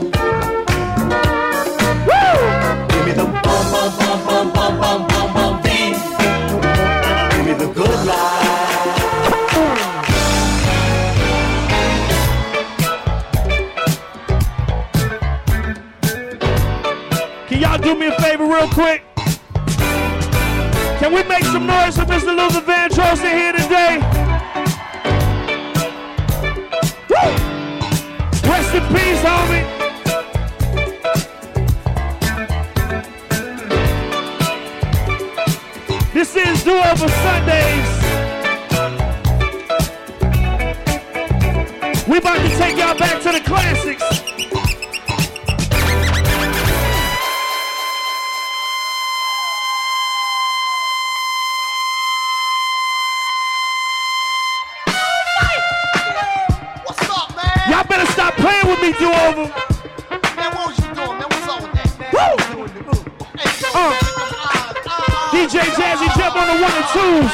Woo! Give me the bum, bum, bum, bum, bum, bum, bum, bum, beat. Give me the good life. Can y'all do me a favor real quick? Can we make some noise for Mister Luther Vandross in here today? Woo! Rest in peace, homie. This is Do Over Sundays. We about to take y'all back to the classics. What's up, man? Y'all better stop playing with me, Do Over. Man, what was you doing, man? What's up with that, man? Woo! Hey, Uh. D J Jazzy Jeff on the one and twos.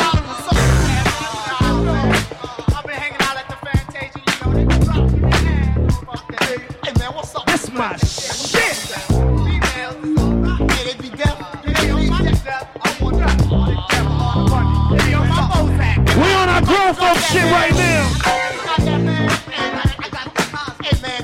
I've been hanging out at the Fantasia, you know, they drop me in Hey, man, what's up? That's my shit. Females, hey, they be deaf. They be deaf. I want them. Hey, on my Bozak. We on our grown folks shit right now. Hey, man,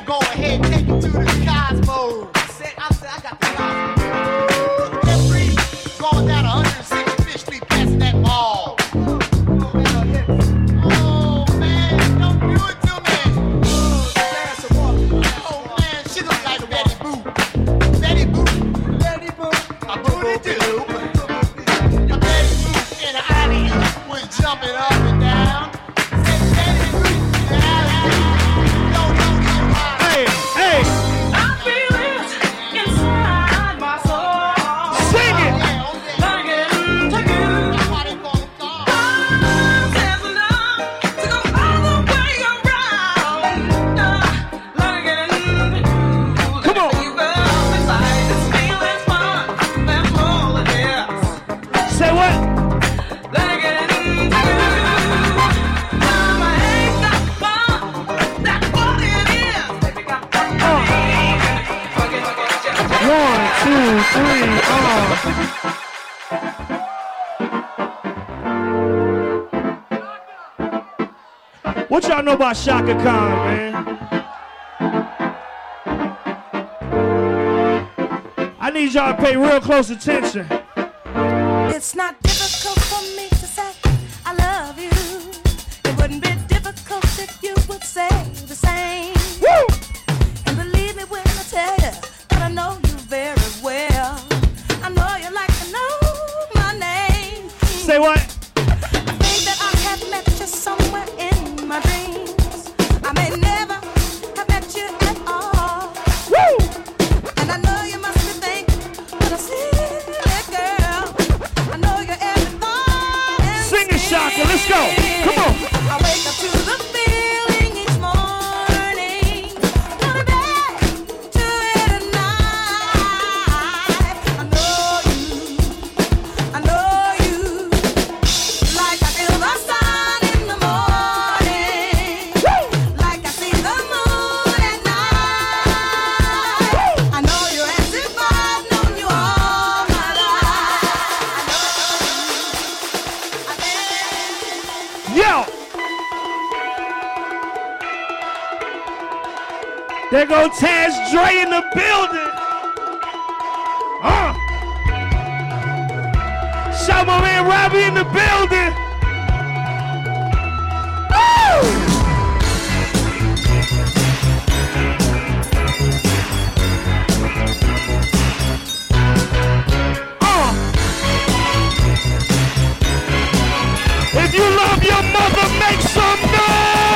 three, uh. What y'all know about Shaka Khan, man? I need y'all to pay real close attention. It's not difficult for me to say I love you. It wouldn't be difficult if you would say the same. Woo! And believe me when I tell you that I know you very well. I know you like to know my name. Say what? I think that I have met you somewhere in my dreams. I may never have met you at all. Woo! And I know you must be thinking, but I see that girl. I know you're everything. Sing it, Shaka. Let's go. Come on. I wake up to the feeling each morning. Going back to it at night. I know you. I know you. Like I feel the sun in the morning. Like I see the moon at night. I know you as if I've known you all my life. Yo! There go Taz Dre in the building. Uh. Shout my man Robbie in the building. Woo! Uh. If you love your mother, make some noise!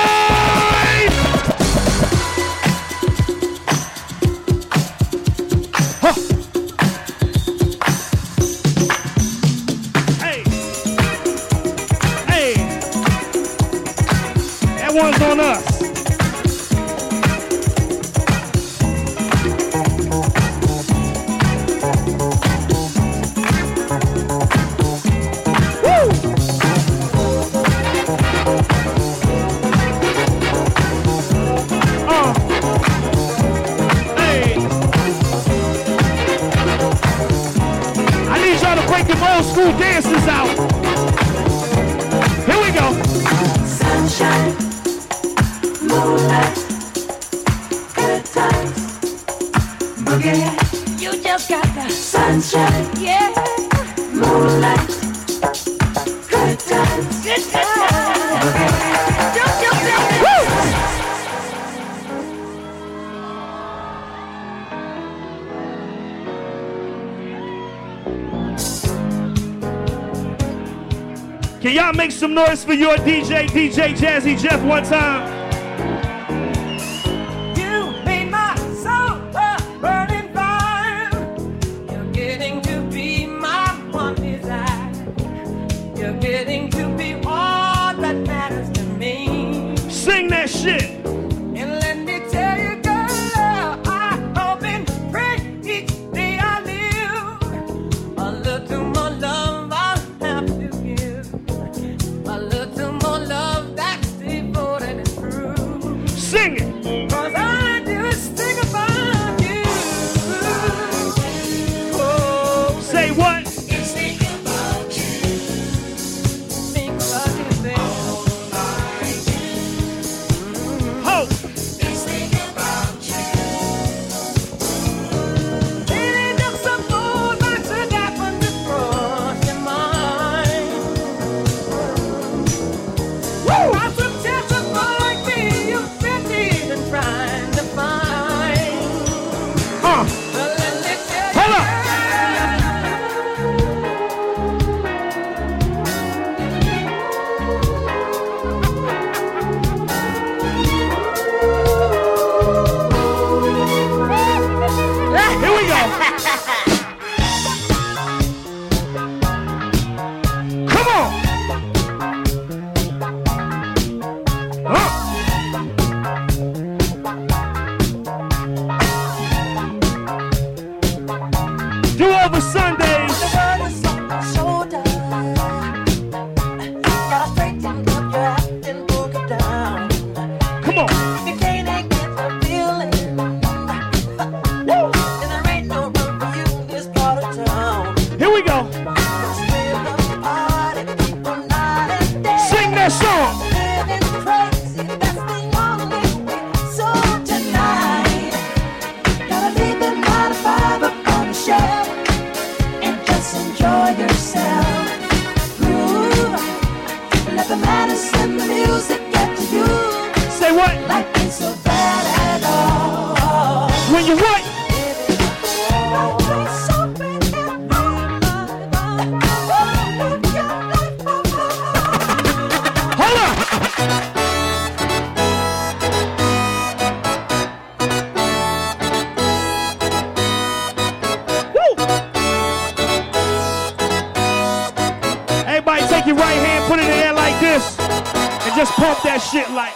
Huh. Hey. Hey. That one's on us. Woo! Uh. Hey. I need y'all to break them old school dances out. Here we go. Sunshine, moonlight, good times, boogie. You just got the Sunshine, yeah. moonlight, good times, Good time. boogie. Don't you feel it? Can y'all make some noise for your D J, D J Jazzy Jeff one time? You made my soul a burning fire. You're getting to be my one desire. You're getting to be all that matters to me. Sing that shit. And let me tell you, girl, I hope and pray each day I live. A little more love I'll have to give. A little more love that's devoted and true. Sing it. 'Cause all I do is think about you. Oh, Say what? just think about you. Think about you, baby. Ho! Just think about you. Baby, just suppose I should happen to cross your mind. Woo! I'm successful like me, you've been even trying to find. Uh. Well, let me tell Hold you, up. Here we go. Come on. song. Living crazy, that's the only way. So tonight, gotta leave the nine to five up on the shelf and just enjoy yourself. Groove, let the madness and the music get to you. Say what? Life ain't so bad at all. When you what? Hold up. Woo. Everybody take your right hand, put it in the air like this, and just pump that shit like.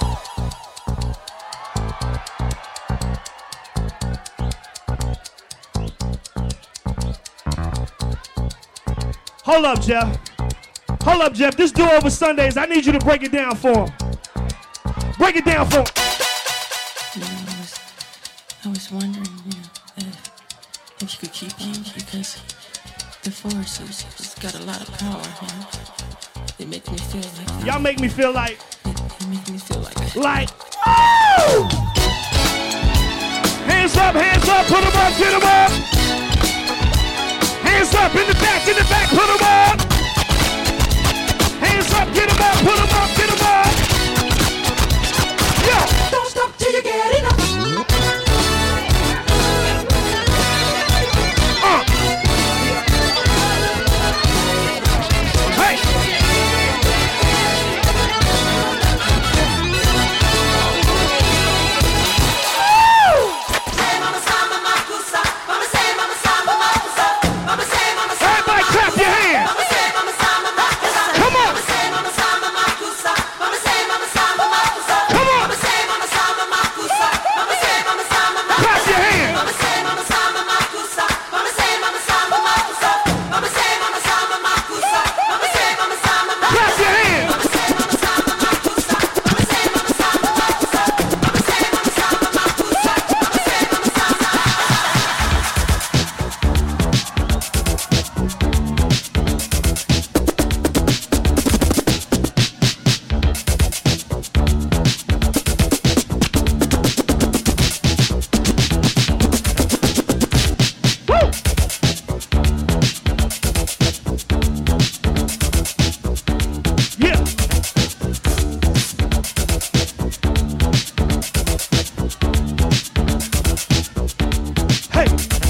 Hold up, Jeff. Hold up, Jeff. This do over Sundays. I need you to break it down for him. Break it down for him. You know, I was, I was wondering, you know, if, if you could keep on, because the force has, has got a lot of power, you know. It makes me feel like... Y'all make me feel like... It, it makes me feel like... Like... Woo! Hands up, hands up, put them up, get them up. Hands up, in the back, in the back, put them up. Hands up, get them up, put them up, get them up. Yo! Don't stop till you get enough. Uh. Hey! Everybody clap your hands. Come on. Come on. Clap your hands. Clap your hands. Yeah. Hey.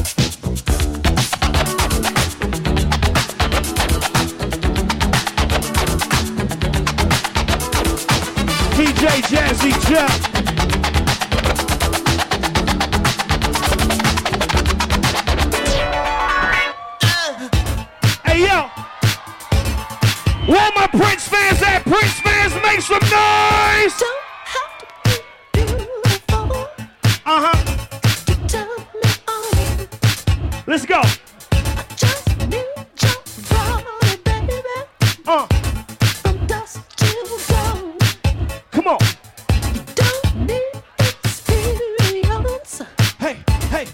P J Jazzy Jeff. Hey yo. Where my Prince fans at? Prince fans, make some noise! Uh-huh. Let's go. Uh. Come on. Hey, hey.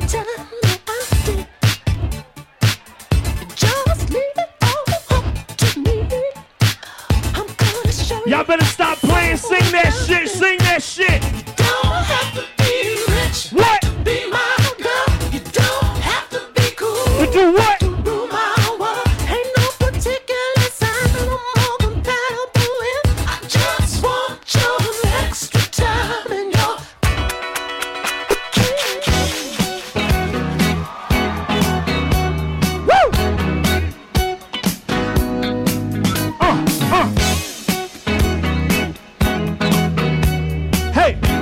Y'all better stop playing. Sing that shit. Sing that shit. Don't have to be rich. What? To be my girl. You don't have to be cool. To do what? To rule my world. Ain't no particular sign I'm more compatible with. I just want your extra time and your Woo! Uh, uh. Hey.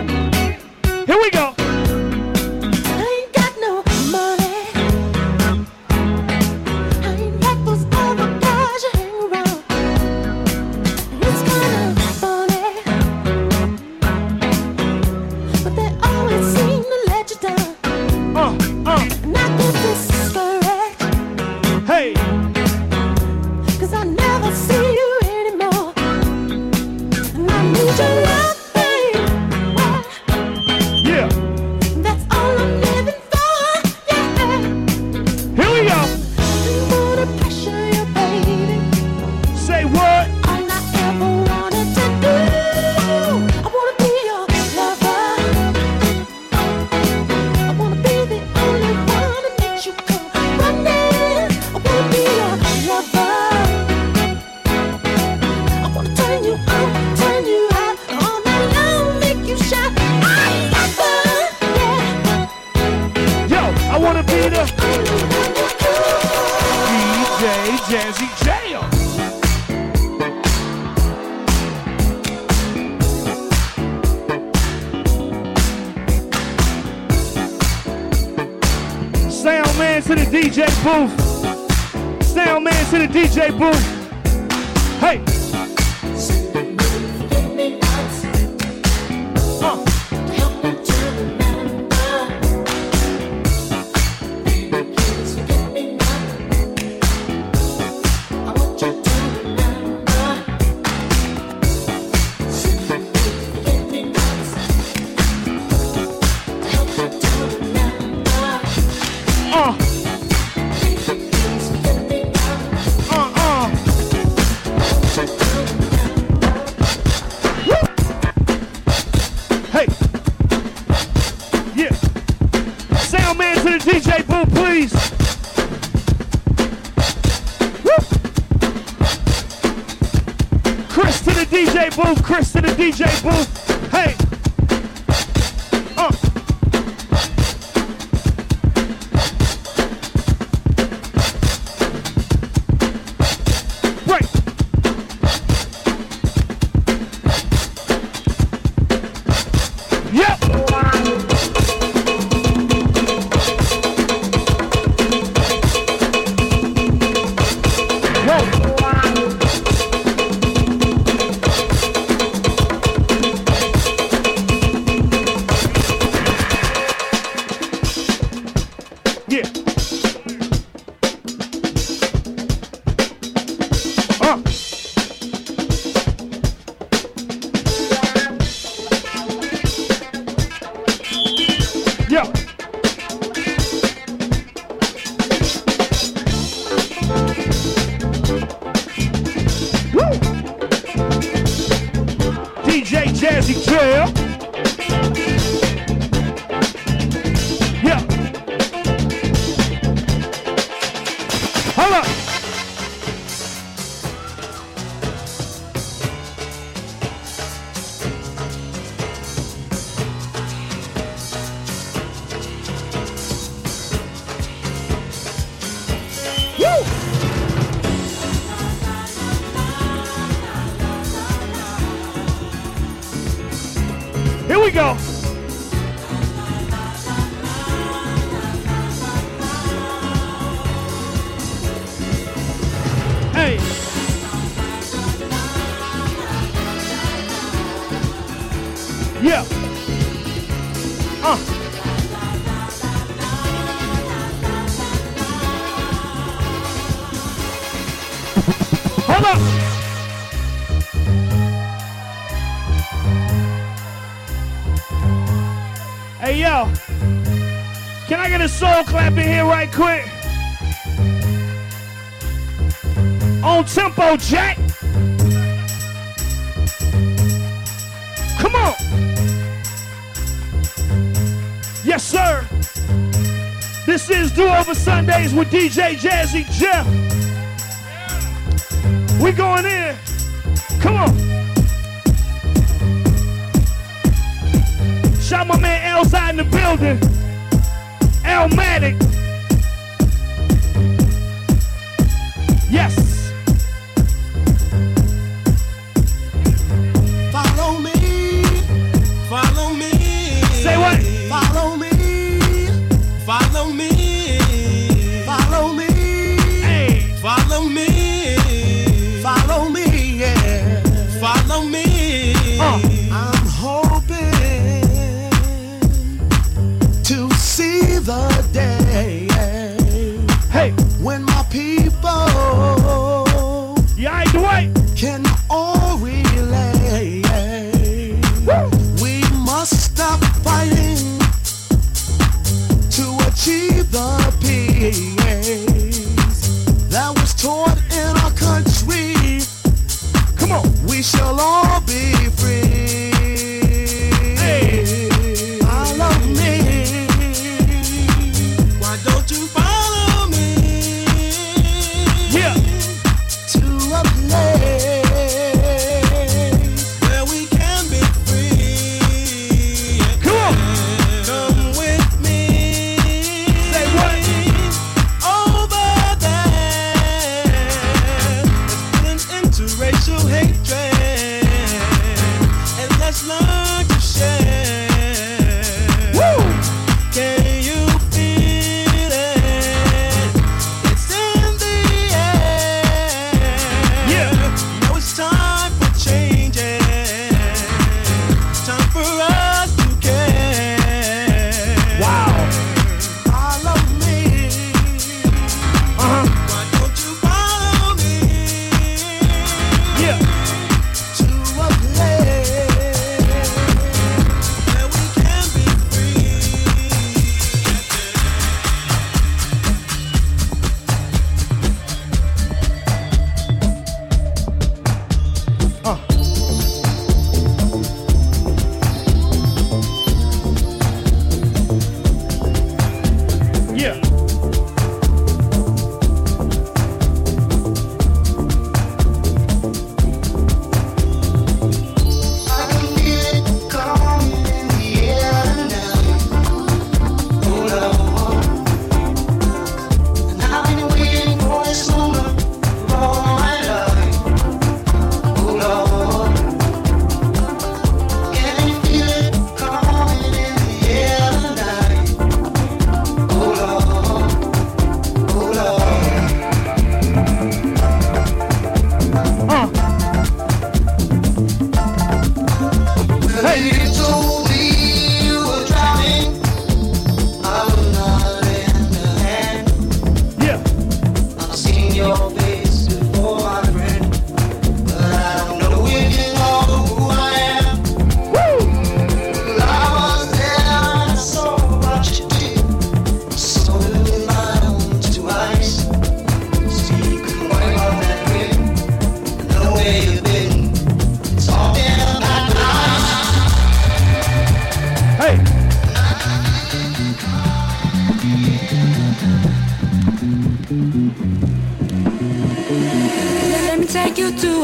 to the D J booth. Sound man to the D J booth. Hey. Uh. D J booth, please. Woo. Chris to the D J booth. Chris to the D J booth. Hey. Uh. Right. Yep. Here we go. Hey. Yeah. Uh. Hold up. Hey, yo, can I get a soul clap in here right quick? On tempo, Jack. Come on. Yes, sir. This is Do Over Sundays with D J Jazzy Jeff. We going in. Come on. Shout my man Elzai in the building. Elmatic. Yes. Follow me. Follow me. Say what? Follow me. Follow me. Follow me. Hey. Follow me. Follow me. Yeah. Follow me. Uh. I'm hoping to see the day. Hey. When my people. Yeah, Dwight. Can all relate. Woo. We must stop fighting to achieve the peace that was taught in our country. Come on. We shall all be free.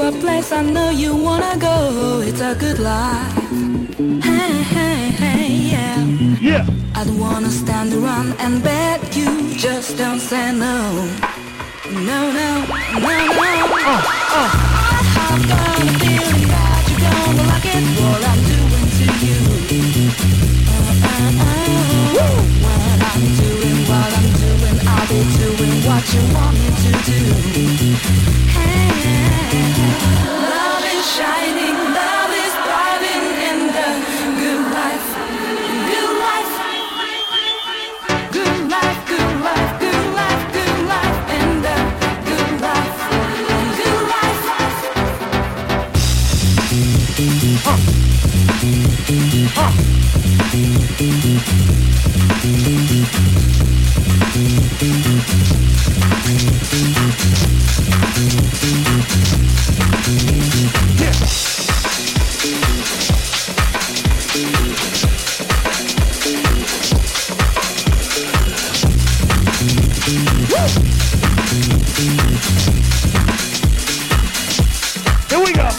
a place I know you wanna go. It's a good life. Hey, hey, hey, yeah. Yeah. I don't wanna stand around and beg you. Just don't say no. No, no, no, no. Uh, uh. I've got a feeling that you're gonna like it. What I'm doing to you. Uh, uh, uh. What I'm doing, what I'm doing, I'll be doing what you want me to do. Hey, love is shining, love is thriving in the good life. Good life. Good life, good life, good life, good life, and the good life. Good life. Uh. Uh. Here we go.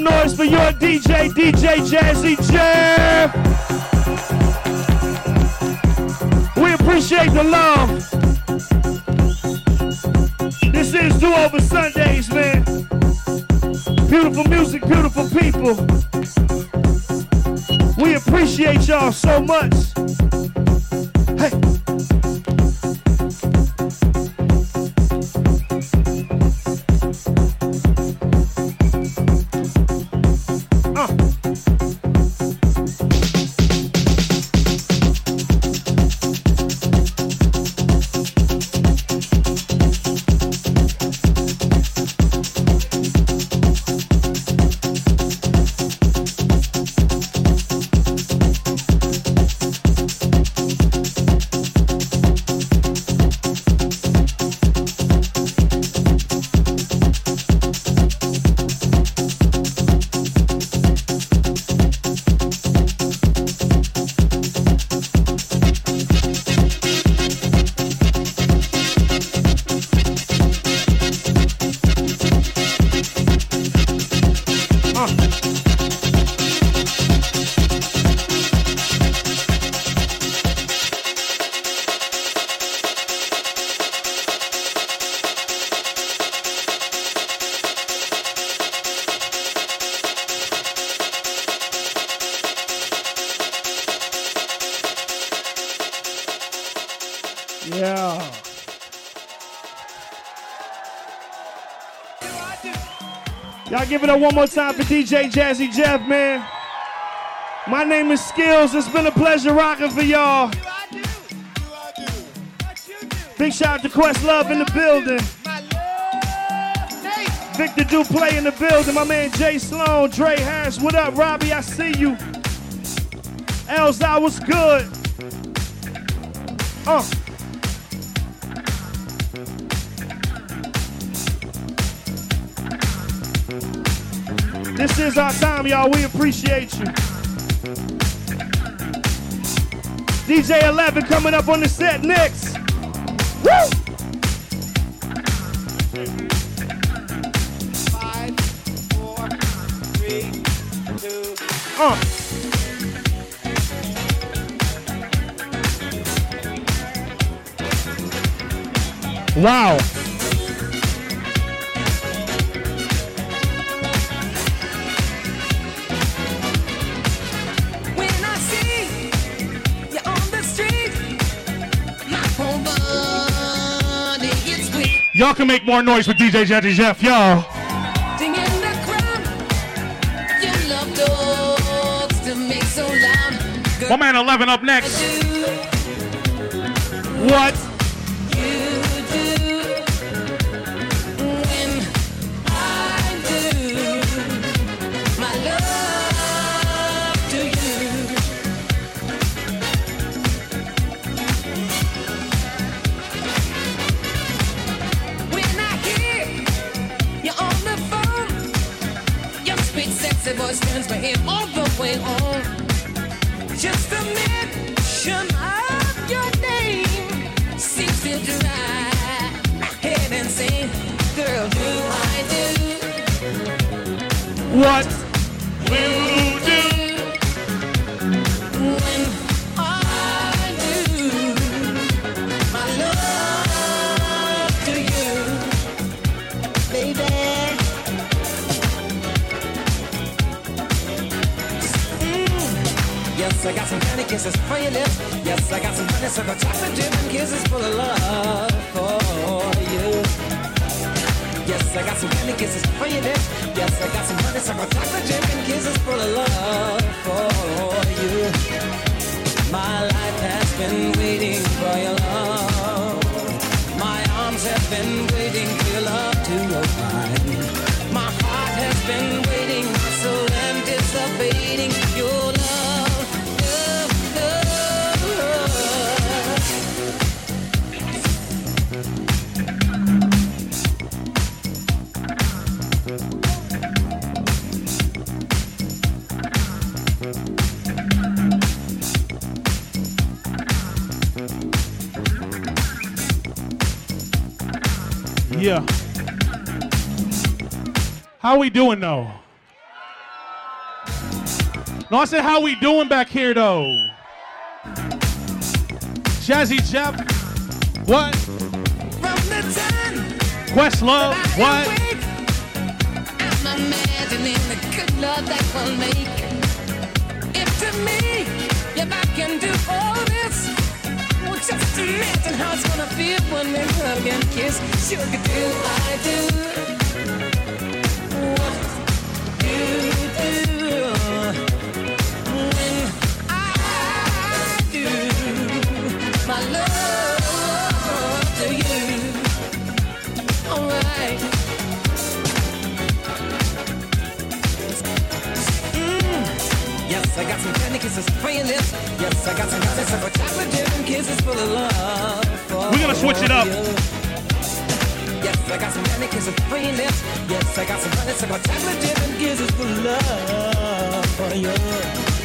noise for your D J, D J Jazzy Jeff. We appreciate the love. This is Do Over Sundays, man. Beautiful music, beautiful people. We appreciate y'all so much. Hey. Yeah. Y'all give it up one more time for D J Jazzy Jeff, man. My name is Skills. It's been a pleasure rocking for y'all. Big shout out to Questlove in the building. Victor Duplay in the building. My man Jay Sloan, Dre Harris. What up, Robbie? I see you. Elzai, what's good? Uh. This is our time, y'all. We appreciate you. D J eleven coming up on the set next. Woo! Five, four, three, two. Uh. Wow. Y'all can make more noise with D J Jazzy Jeff, y'all. My man eleven up next. What? Voice turns my head all the way home. Just a mention of your name seems to drive my head insane. Girl, do I do what you do when I do my love to you, baby? Yes, I got some honey kisses for your lips. Yes, I got some honey sugar chocolate dip and kisses full of love for you. Yes, I got some honey kisses for your lips. Yes, I got some honey sugar chocolate dip and kisses full of love for you. My life has been waiting for your love. My arms have been waiting for your love to open. My heart has been waiting, my soul anticipating your love. Yeah. How we doing though? No, I said how we doing back here though. Jazzy Jeff, what? Questlove, what? I'm imagining the good love that will make. If to me, if I can do all this, well, just imagine how it's gonna feel when we hug and kiss. Sugar, do I do what you do when I do my love to you? All right. Yes, I got some candy kisses for your lips. Yes, I got some honey, some chocolate dip and kisses full of love. For We're gonna switch it up. you. Yes, I got some candy kisses for your lips. Yes, I got some honey, some chocolate dip and kisses full of love for you.